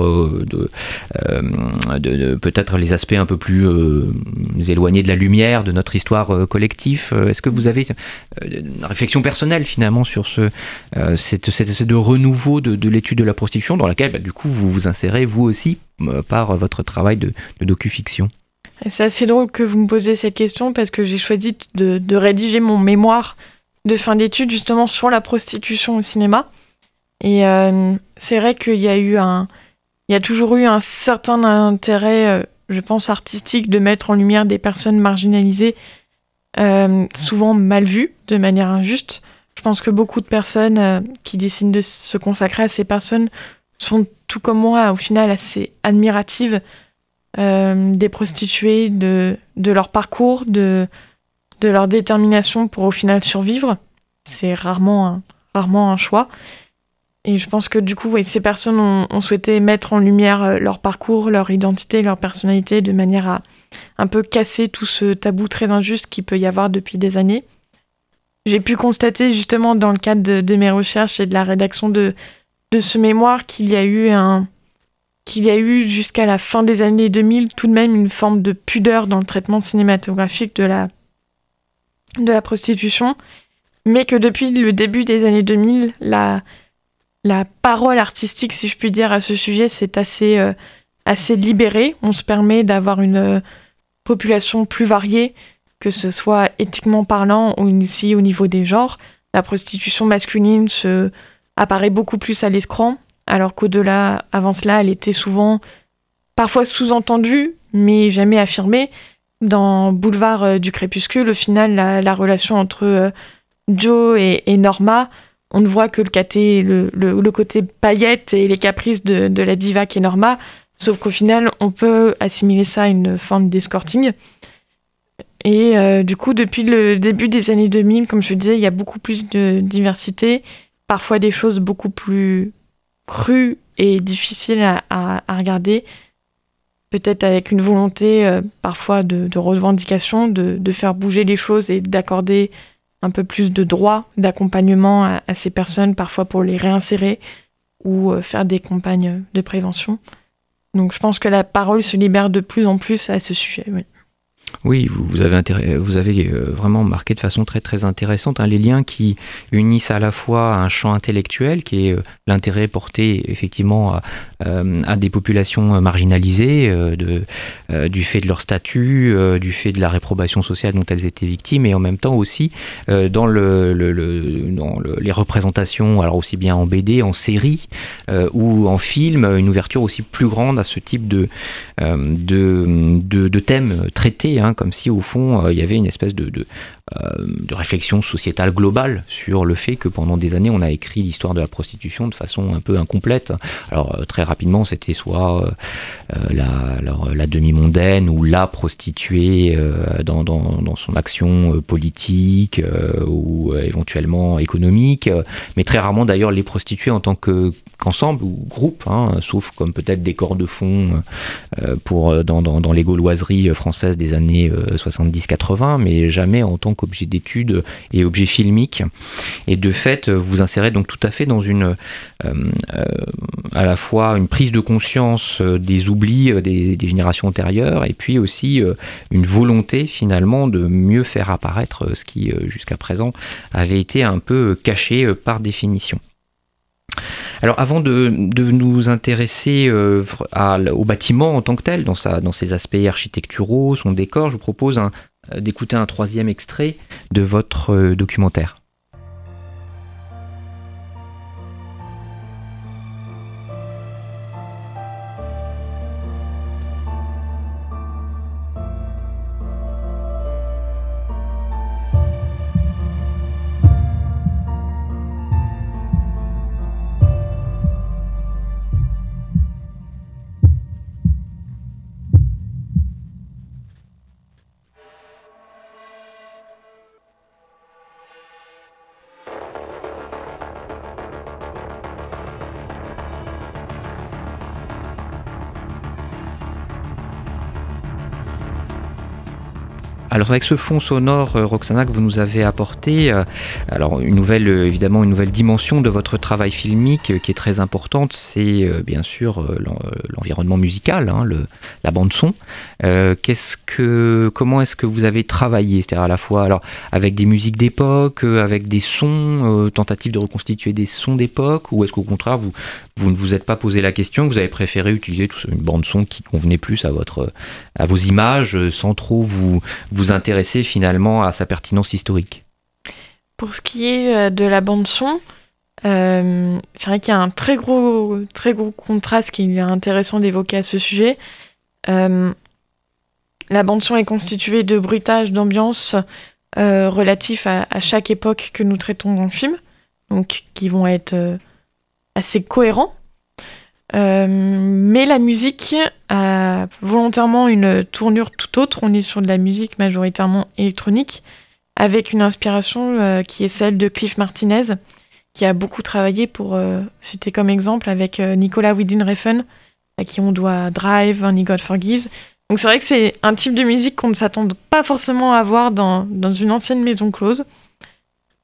peut-être les aspects un peu plus éloignés de la lumière de notre histoire collective? Est-ce que vous avez une réflexion personnelle finalement sur cette espèce de renouveau de l'étude de la prostitution dans laquelle du coup vous vous insérez vous aussi par votre travail de docu-fiction? C'est assez drôle que vous me posiez cette question parce que j'ai choisi de rédiger mon mémoire de fin d'études justement sur la prostitution au cinéma. Et c'est vrai qu'il y a toujours eu un certain intérêt, je pense, artistique de mettre en lumière des personnes marginalisées, souvent mal vues, de manière injuste. Je pense que beaucoup de personnes qui décident de se consacrer à ces personnes sont, tout comme moi, au final assez admiratives des prostituées, de leur parcours, de leur détermination pour au final survivre. C'est rarement un choix. Et je pense que du coup, ces personnes ont souhaité mettre en lumière leur parcours, leur identité, leur personnalité, de manière à un peu casser tout ce tabou très injuste qu'il peut y avoir depuis des années. j'ai pu constater justement dans le cadre de mes recherches et de la rédaction de ce mémoire qu'il y a eu jusqu'à la fin des années 2000 tout de même une forme de pudeur dans le traitement cinématographique de la prostitution, mais que depuis le début des années 2000, la parole artistique, si je puis dire, à ce sujet, c'est assez libérée. On se permet d'avoir une population plus variée, que ce soit éthiquement parlant ou ici au niveau des genres. La prostitution masculine apparaît beaucoup plus à l'écran, alors qu'au-delà, avant cela, elle était souvent, parfois sous-entendue, mais jamais affirmée. Dans Boulevard du Crépuscule, au final, la relation entre Joe et Norma, on ne voit que le côté paillette et les caprices de la diva qui est Norma, sauf qu'au final, on peut assimiler ça à une forme d'escorting. Et du coup, depuis le début des années 2000, comme je disais, il y a beaucoup plus de diversité, parfois des choses beaucoup plus crues et difficiles à regarder, peut-être avec une volonté parfois de revendication, de faire bouger les choses et d'accorder un peu plus de droits, d'accompagnement à ces personnes, parfois pour les réinsérer ou faire des campagnes de prévention. Donc je pense que la parole se libère de plus en plus à ce sujet, oui. Oui, vous avez vraiment marqué de façon très très intéressante les liens qui unissent à la fois un champ intellectuel qui est l'intérêt porté effectivement à des populations marginalisées du fait de leur statut, du fait de la réprobation sociale dont elles étaient victimes, et en même temps aussi dans les représentations, alors aussi bien en BD, en série ou en film, une ouverture aussi plus grande à ce type de thèmes traités, comme si au fond il y avait une espèce de réflexion sociétale globale sur le fait que pendant des années on a écrit l'histoire de la prostitution de façon un peu incomplète. Alors très rapidement c'était soit la demi-mondaine ou la prostituée dans son action politique ou éventuellement économique, mais très rarement d'ailleurs les prostituées en tant qu'ensemble ou groupe, sauf comme peut-être décor de fond dans les gauloiseries françaises des années 70-80, mais jamais en tant qu'objet d'étude et objet filmique. Et de fait, vous insérez donc tout à fait dans à la fois une prise de conscience des oublis des générations antérieures, et puis aussi une volonté finalement de mieux faire apparaître ce qui jusqu'à présent avait été un peu caché par définition. Alors avant de nous intéresser au bâtiment en tant que tel, dans ses aspects architecturaux, son décor, je vous propose d'écouter un troisième extrait de votre documentaire. Alors avec ce fond sonore, Roxana, que vous nous avez apporté, alors une nouvelle dimension de votre travail filmique qui est très importante, c'est bien sûr l'environnement musical, la bande son. Comment est-ce que vous avez travaillé, c'est-à-dire à la fois alors avec des musiques d'époque, avec des sons, tentative de reconstituer des sons d'époque, ou est-ce qu'au contraire vous ne vous êtes pas posé la question, que vous avez préféré utiliser une bande son qui convenait plus à vos images, sans trop vous intéresser finalement à sa pertinence historique? Pour ce qui est de la bande son, c'est vrai qu'il y a un très gros contraste qu'il est intéressant d'évoquer à ce sujet. La bande son est constituée de bruitages, d'ambiances relatifs à chaque époque que nous traitons dans le film, donc qui vont être assez cohérents. Mais la musique a volontairement une tournure tout autre. On est sur de la musique majoritairement électronique, avec une inspiration qui est celle de Cliff Martinez, qui a beaucoup travaillé pour citer comme exemple avec Nicolas Winding Refn, à qui on doit Drive, Only God Forgives. Donc c'est vrai que c'est un type de musique qu'on ne s'attend pas forcément à voir dans une ancienne maison close.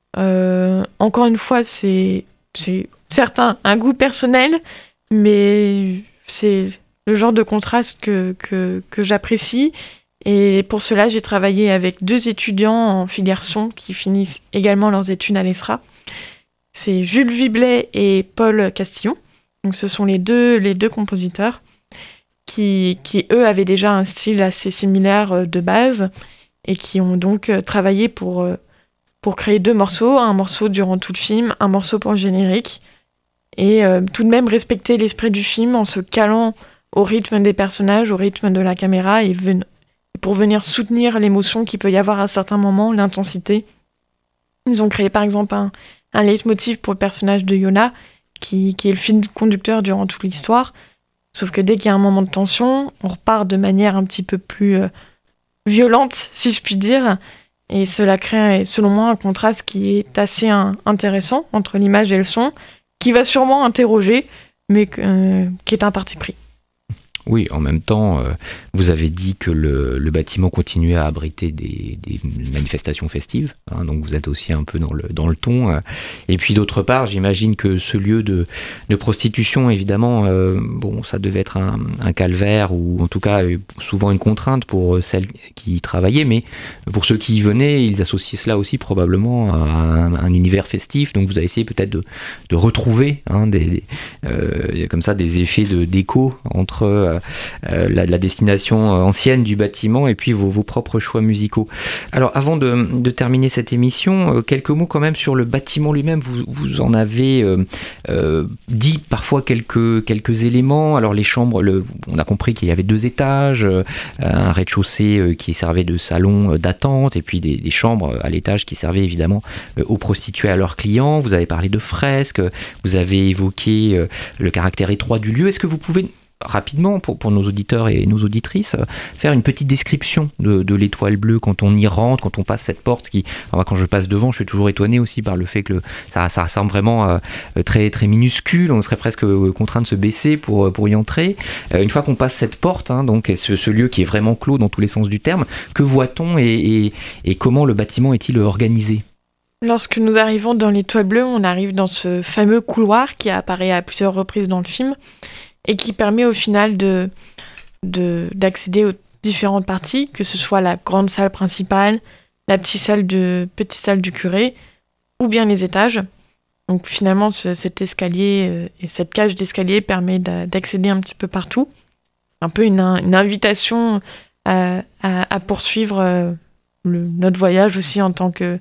Encore une fois, c'est certes un goût personnel, mais c'est le genre de contraste que j'apprécie. Et pour cela, j'ai travaillé avec 2 étudiants en filière son qui finissent également leurs études à l'ESRA. C'est Jules Viblet et Paul Castillon. Donc, ce sont les deux compositeurs qui, eux, avaient déjà un style assez similaire de base et qui ont donc travaillé pour créer 2 morceaux, un morceau durant tout le film, un morceau pour le générique, et tout de même respecter l'esprit du film en se calant au rythme des personnages, au rythme de la caméra, et pour venir soutenir l'émotion qu'il peut y avoir à certains moments, l'intensité. Ils ont créé par exemple un leitmotiv pour le personnage de Yona, qui est le fil conducteur durant toute l'histoire, sauf que dès qu'il y a un moment de tension, on repart de manière un petit peu plus violente, si je puis dire, et cela crée, selon moi, un contraste qui est assez intéressant entre l'image et le son, qui va sûrement interroger, mais qui est un parti pris. Oui, en même temps, vous avez dit que le bâtiment continuait à abriter des manifestations festives, hein, donc vous êtes aussi un peu dans le ton. Et puis d'autre part, j'imagine que ce lieu de prostitution, évidemment, ça devait être un calvaire, ou en tout cas souvent une contrainte pour celles qui y travaillaient, mais pour ceux qui y venaient, ils associaient cela aussi probablement à un univers festif, donc vous avez essayé peut-être de retrouver comme ça des effets d'écho entre la destination ancienne du bâtiment et puis vos propres choix musicaux. Alors avant de terminer cette émission, quelques mots quand même sur le bâtiment lui-même. Vous en avez dit parfois quelques éléments. Alors les chambres, on a compris qu'il y avait 2 étages, un rez-de-chaussée qui servait de salon d'attente, et puis des chambres à l'étage qui servaient évidemment aux prostituées, à leurs clients. Vous avez parlé de fresques, vous avez évoqué le caractère étroit du lieu. Est-ce que vous pouvez rapidement, pour nos auditeurs et nos auditrices, faire une petite description de l'étoile bleue quand on y rentre, quand on passe cette porte quand je passe devant, je suis toujours étonné aussi par le fait que ça ressemble vraiment très, très minuscule, on serait presque contraint de se baisser pour y entrer. Une fois qu'on passe cette porte, donc ce lieu qui est vraiment clos dans tous les sens du terme, que voit-on et comment le bâtiment est-il organisé ? Lorsque nous arrivons dans l'étoile bleue, on arrive dans ce fameux couloir qui apparaît à plusieurs reprises dans le film, et qui permet au final d'accéder aux différentes parties, que ce soit la grande salle principale, la petite salle du curé, ou bien les étages. Donc finalement, cet escalier et cette cage d'escalier permet d'accéder un petit peu partout. Un peu une invitation à poursuivre notre voyage aussi en tant que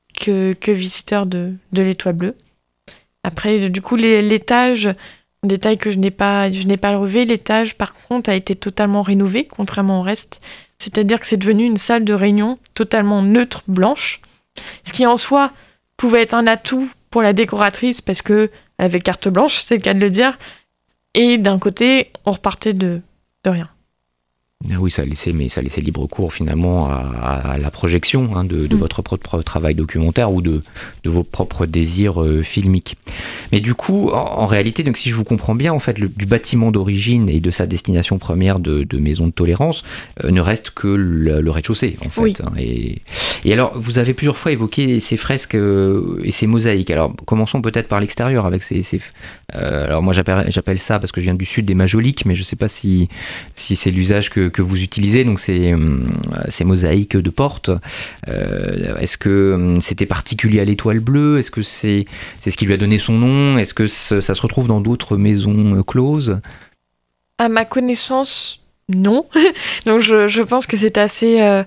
visiteur de l'étoile bleue. Après, du coup, l'étage... Un détail que je n'ai pas relevé, l'étage par contre a été totalement rénové, contrairement au reste. C'est-à-dire que c'est devenu une salle de réunion totalement neutre, blanche. Ce qui en soi pouvait être un atout pour la décoratrice parce qu'elle avait carte blanche, c'est le cas de le dire. Et d'un côté, on repartait de rien. Oui, ça laissait libre cours finalement à la projection de votre propre travail documentaire ou de vos propres désirs filmiques. Mais du coup, en réalité, donc si je vous comprends bien, en fait, du bâtiment d'origine et de sa destination première de maison de tolérance ne reste que le rez-de-chaussée, en fait. Oui. Et alors, vous avez plusieurs fois évoqué ces fresques et ces mosaïques. Alors, commençons peut-être par l'extérieur avec alors moi, j'appelle ça, parce que je viens du sud, des majoliques, mais je ne sais pas si c'est l'usage que vous utilisez, donc ces mosaïques de porte. Est-ce que c'était particulier à l'étoile bleue ? Est-ce que c'est ce qui lui a donné son nom ? Est-ce que ça se retrouve dans d'autres maisons closes ? À ma connaissance, non. Donc je pense que c'est assez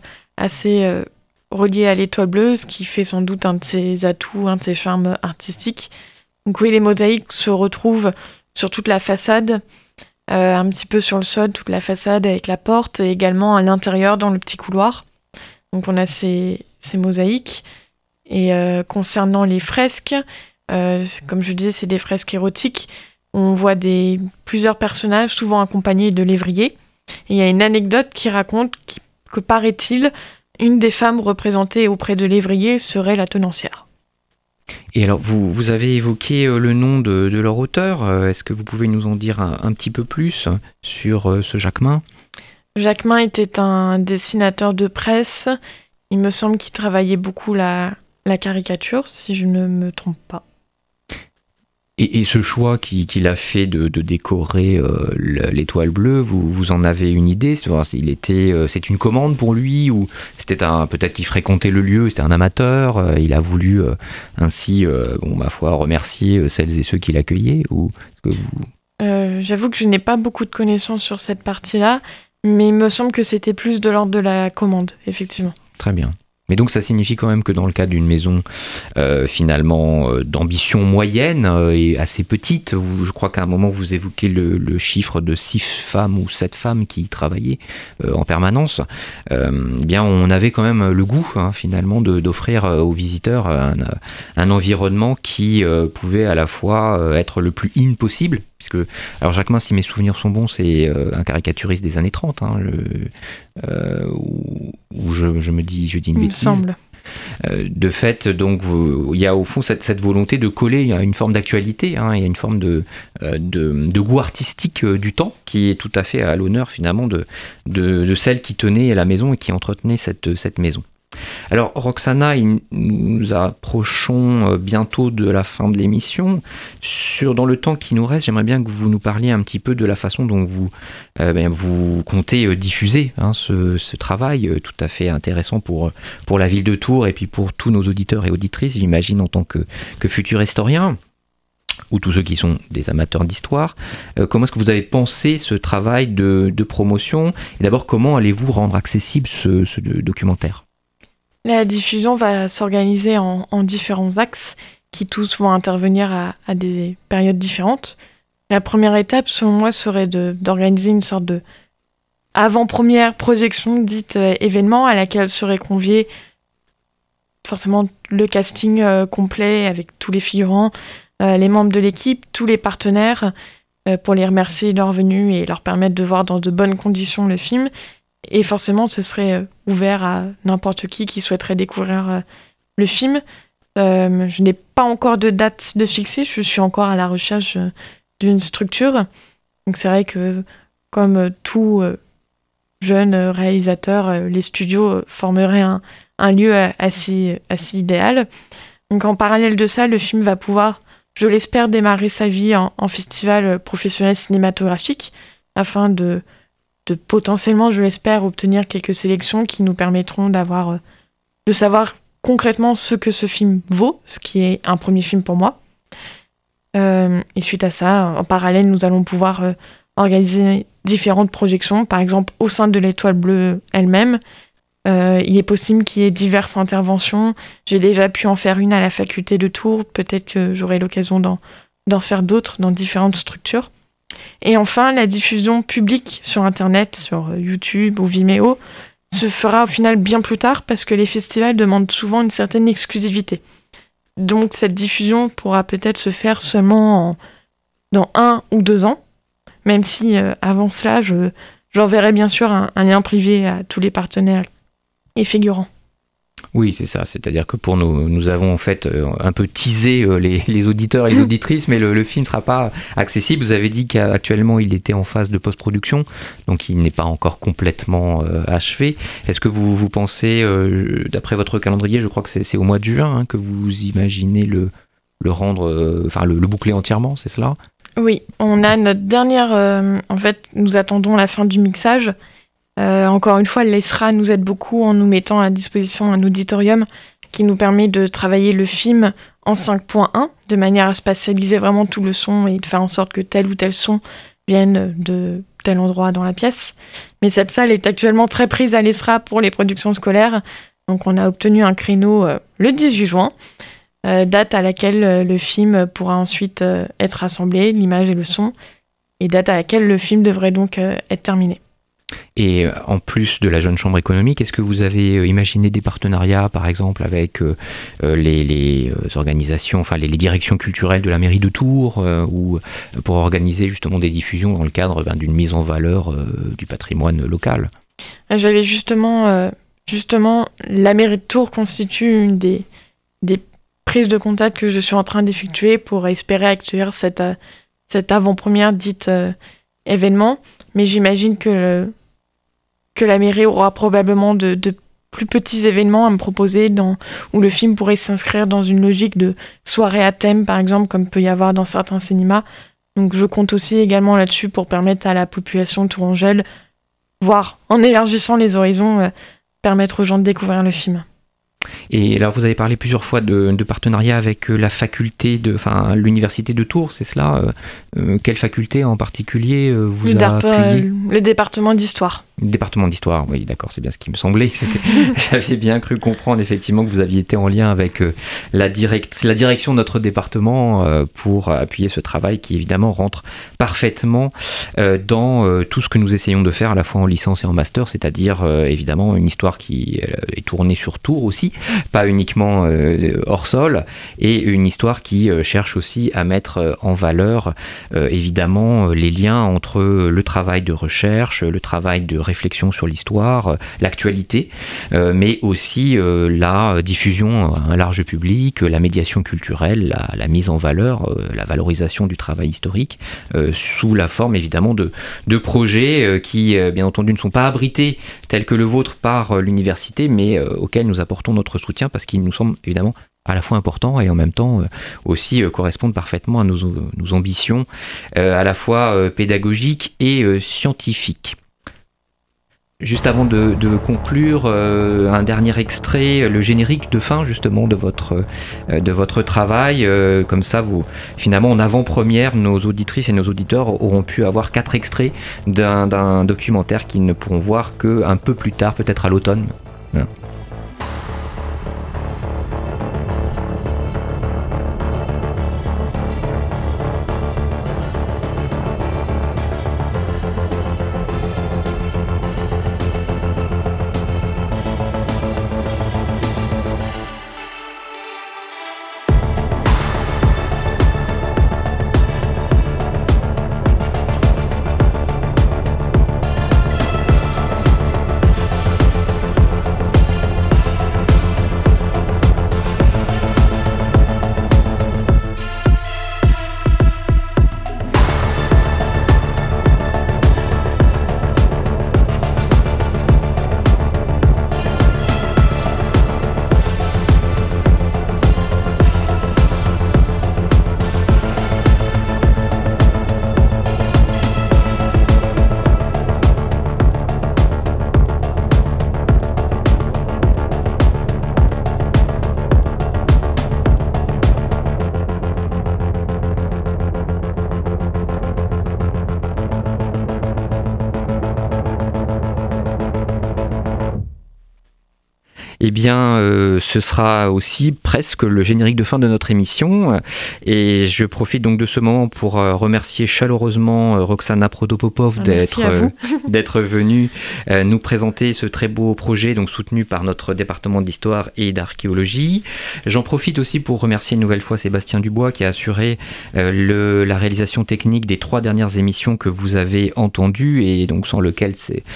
relié à l'étoile bleue, ce qui fait sans doute un de ses atouts, un de ses charmes artistiques. Donc oui, les mosaïques se retrouvent sur toute la façade, un petit peu sur le sol, toute la façade avec la porte, et également à l'intérieur dans le petit couloir. Donc on a ces mosaïques. Et concernant les fresques, comme je disais, c'est des fresques érotiques. On voit plusieurs personnages, souvent accompagnés de lévriers. Et il y a une anecdote qui raconte que, paraît-il, une des femmes représentées auprès de lévriers serait la tenancière. Et alors, vous avez évoqué le nom de leur auteur. Est-ce que vous pouvez nous en dire un petit peu plus sur ce Jacquemin ? Jacquemin était un dessinateur de presse. Il me semble qu'il travaillait beaucoup la la caricature, si je ne me trompe pas. Et ce choix qu'il a fait de décorer l'étoile bleue, vous en avez une idée? C'est une commande pour lui, ou c'était peut-être qu'il fréquentait le lieu, c'était un amateur, il a voulu ainsi, ma foi, remercier celles et ceux qui l'accueillaient, ou est-ce que vous... J'avoue que je n'ai pas beaucoup de connaissances sur cette partie-là, mais il me semble que c'était plus de l'ordre de la commande, effectivement. Très bien. Mais donc ça signifie quand même que dans le cas d'une maison finalement d'ambition moyenne et assez petite, je crois qu'à un moment vous évoquez le chiffre de 6 femmes ou 7 femmes qui y travaillaient en permanence, bien on avait quand même le goût finalement d'offrir aux visiteurs un environnement qui pouvait à la fois être le plus in possible, puisque, alors Jacquemin, si mes souvenirs sont bons, c'est un caricaturiste des années 30, où je dis une bêtise. Il me semble. De fait, donc, il y a au fond cette volonté de coller à une forme d'actualité, il y a une forme de goût artistique du temps qui est tout à fait à l'honneur finalement de celle qui tenait la maison et qui entretenait cette maison. Alors Roxana, nous approchons bientôt de la fin de l'émission. Dans le temps qui nous reste, j'aimerais bien que vous nous parliez un petit peu de la façon dont vous comptez diffuser ce travail tout à fait intéressant pour la ville de Tours et puis pour tous nos auditeurs et auditrices, j'imagine, en tant que futurs historiens, ou tous ceux qui sont des amateurs d'histoire. Comment est-ce que vous avez pensé ce travail de promotion? Et d'abord, comment allez-vous rendre accessible ce documentaire? La diffusion va s'organiser en différents axes qui tous vont intervenir à des périodes différentes. La première étape, selon moi, serait d'organiser une sorte de avant-première projection dite événement à laquelle serait convié forcément le casting complet avec tous les figurants, les membres de l'équipe, tous les partenaires pour les remercier de leur venue et leur permettre de voir dans de bonnes conditions le film. Et forcément, ce serait ouvert à n'importe qui souhaiterait découvrir le film. Je n'ai pas encore de date de fixer, je suis encore à la recherche d'une structure. Donc c'est vrai que, comme tout jeune réalisateur, les studios formeraient un lieu assez idéal. Donc en parallèle de ça, le film va pouvoir, je l'espère, démarrer sa vie en festival professionnel cinématographique, afin de potentiellement, je l'espère, obtenir quelques sélections qui nous permettront de savoir concrètement ce que ce film vaut, ce qui est un premier film pour moi. Et suite à ça, en parallèle, nous allons pouvoir organiser différentes projections, par exemple au sein de l'Étoile Bleue elle-même. Il est possible qu'il y ait diverses interventions. J'ai déjà pu en faire une à la faculté de Tours, peut-être que j'aurai l'occasion d'en faire d'autres dans différentes structures. Et enfin, la diffusion publique sur Internet, sur YouTube ou Vimeo, se fera au final bien plus tard parce que les festivals demandent souvent une certaine exclusivité. Donc cette diffusion pourra peut-être se faire seulement dans 1 ou 2 ans, même si avant cela, j'enverrai bien sûr un lien privé à tous les partenaires et figurants. Oui, c'est ça. C'est-à-dire que pour nous avons en fait un peu teasé les auditeurs et les auditrices, mais le film ne sera pas accessible. Vous avez dit qu'actuellement il était en phase de post-production, donc il n'est pas encore complètement achevé. Est-ce que vous pensez, d'après votre calendrier, je crois que c'est au mois de juin que vous imaginez le rendre, le boucler entièrement, c'est cela? Oui, on a notre dernière... en fait, nous attendons la fin du mixage. Encore une fois, l'ESRA nous aide beaucoup en nous mettant à disposition un auditorium qui nous permet de travailler le film en 5.1, de manière à spatialiser vraiment tout le son et de faire en sorte que tel ou tel son vienne de tel endroit dans la pièce. Mais cette salle est actuellement très prise à l'ESRA pour les productions scolaires, donc on a obtenu un créneau le 18 juin, date à laquelle le film pourra ensuite être assemblé, l'image et le son, et date à laquelle le film devrait donc être terminé. Et en plus de la Jeune Chambre économique, est-ce que vous avez imaginé des partenariats, par exemple, avec les organisations, les directions culturelles de la mairie de Tours, ou pour organiser justement des diffusions dans le cadre d'une mise en valeur du patrimoine local? J'avais justement, la mairie de Tours constitue une des prises de contact que je suis en train d'effectuer pour espérer accueillir cette avant-première dite événement, mais j'imagine que la mairie aura probablement de plus petits événements à me proposer où le film pourrait s'inscrire dans une logique de soirée à thème, par exemple, comme peut y avoir dans certains cinémas. Donc je compte aussi également là-dessus pour permettre à la population tourangelle, voire en élargissant les horizons, permettre aux gens de découvrir le film. Et alors vous avez parlé plusieurs fois de partenariat avec la faculté, l'université de Tours, c'est cela quelle faculté en particulier vous a appuyé ? Le département d'histoire. Le département d'histoire, oui d'accord, c'est bien ce qui me semblait. J'avais bien cru comprendre effectivement que vous aviez été en lien avec la direction de notre département pour appuyer ce travail qui évidemment rentre parfaitement dans tout ce que nous essayons de faire à la fois en licence et en master, c'est-à-dire évidemment une histoire qui est tournée sur Tours aussi, pas uniquement hors sol, et une histoire qui cherche aussi à mettre en valeur évidemment les liens entre le travail de recherche, le travail de réflexion sur l'histoire, l'actualité, mais aussi la diffusion à un large public, la médiation culturelle, la mise en valeur, la valorisation du travail historique, sous la forme évidemment de projets qui bien entendu ne sont pas abrités tels que le vôtre par l'université, mais auxquels nous apportons notre soutien parce qu'il nous semble évidemment à la fois important et en même temps aussi correspondent parfaitement à nos ambitions à la fois pédagogiques et scientifiques. Juste avant de conclure, un dernier extrait, le générique de fin justement de votre travail. Comme ça, finalement, en avant-première, nos auditrices et nos auditeurs auront pu avoir 4 extraits d'un documentaire qu'ils ne pourront voir qu'un peu plus tard, peut-être à l'automne. Voilà. Eh bien, ce sera aussi presque le générique de fin de notre émission. Et je profite donc de ce moment pour remercier chaleureusement Roxana Protopopov d'être venue nous présenter ce très beau projet, donc soutenu par notre département d'histoire et d'archéologie. J'en profite aussi pour remercier une nouvelle fois Sébastien Dubois qui a assuré la réalisation technique des 3 dernières émissions que vous avez entendues et donc sans lequel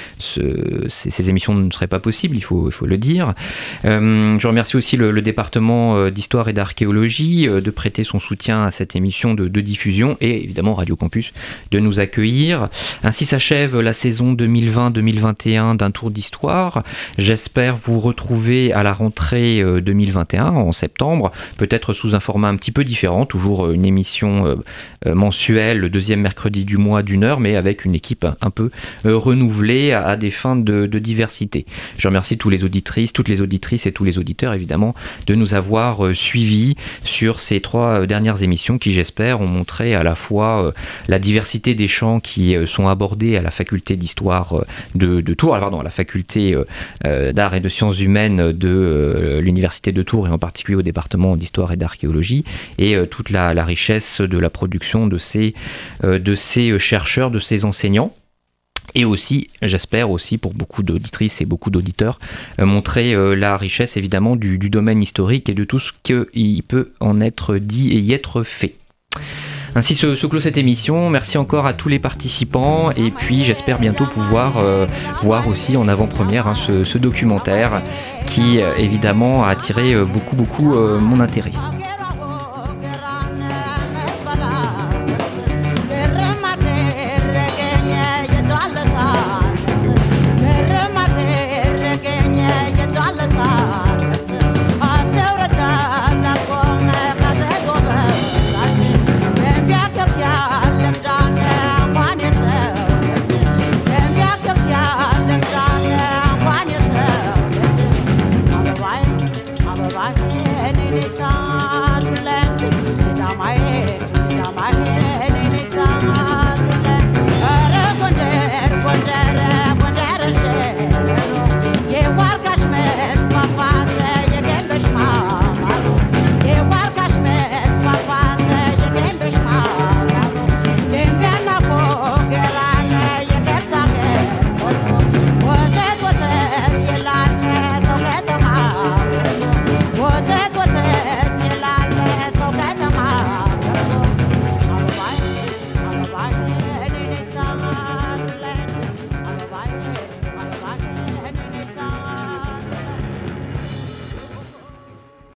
ces émissions ne seraient pas possibles, il faut le dire. Je remercie aussi le département d'histoire et d'archéologie de prêter son soutien à cette émission de diffusion et évidemment Radio Campus de nous accueillir. Ainsi s'achève la saison 2020-2021 d'un tour d'histoire. J'espère vous retrouver à la rentrée 2021 en septembre, peut-être sous un format un petit peu différent, toujours une émission mensuelle le 2e mercredi du mois d'1 heure, mais avec une équipe un peu renouvelée à des fins de diversité. Je remercie toutes les auditrices et tous les auditeurs évidemment de nous avoir suivis sur ces 3 dernières émissions qui j'espère ont montré à la fois la diversité des champs qui sont abordés à la faculté d'histoire de Tours, à la faculté d'art et de sciences humaines de l'université de Tours et en particulier au département d'histoire et d'archéologie et toute la richesse de la production de ces chercheurs, de ces enseignants. Et aussi, j'espère aussi pour beaucoup d'auditrices et beaucoup d'auditeurs, montrer la richesse évidemment du domaine historique et de tout ce qu'il peut en être dit et y être fait. Ainsi se clôt cette émission. Merci encore à tous les participants et puis j'espère bientôt pouvoir voir aussi en avant-première ce documentaire qui évidemment a attiré beaucoup mon intérêt.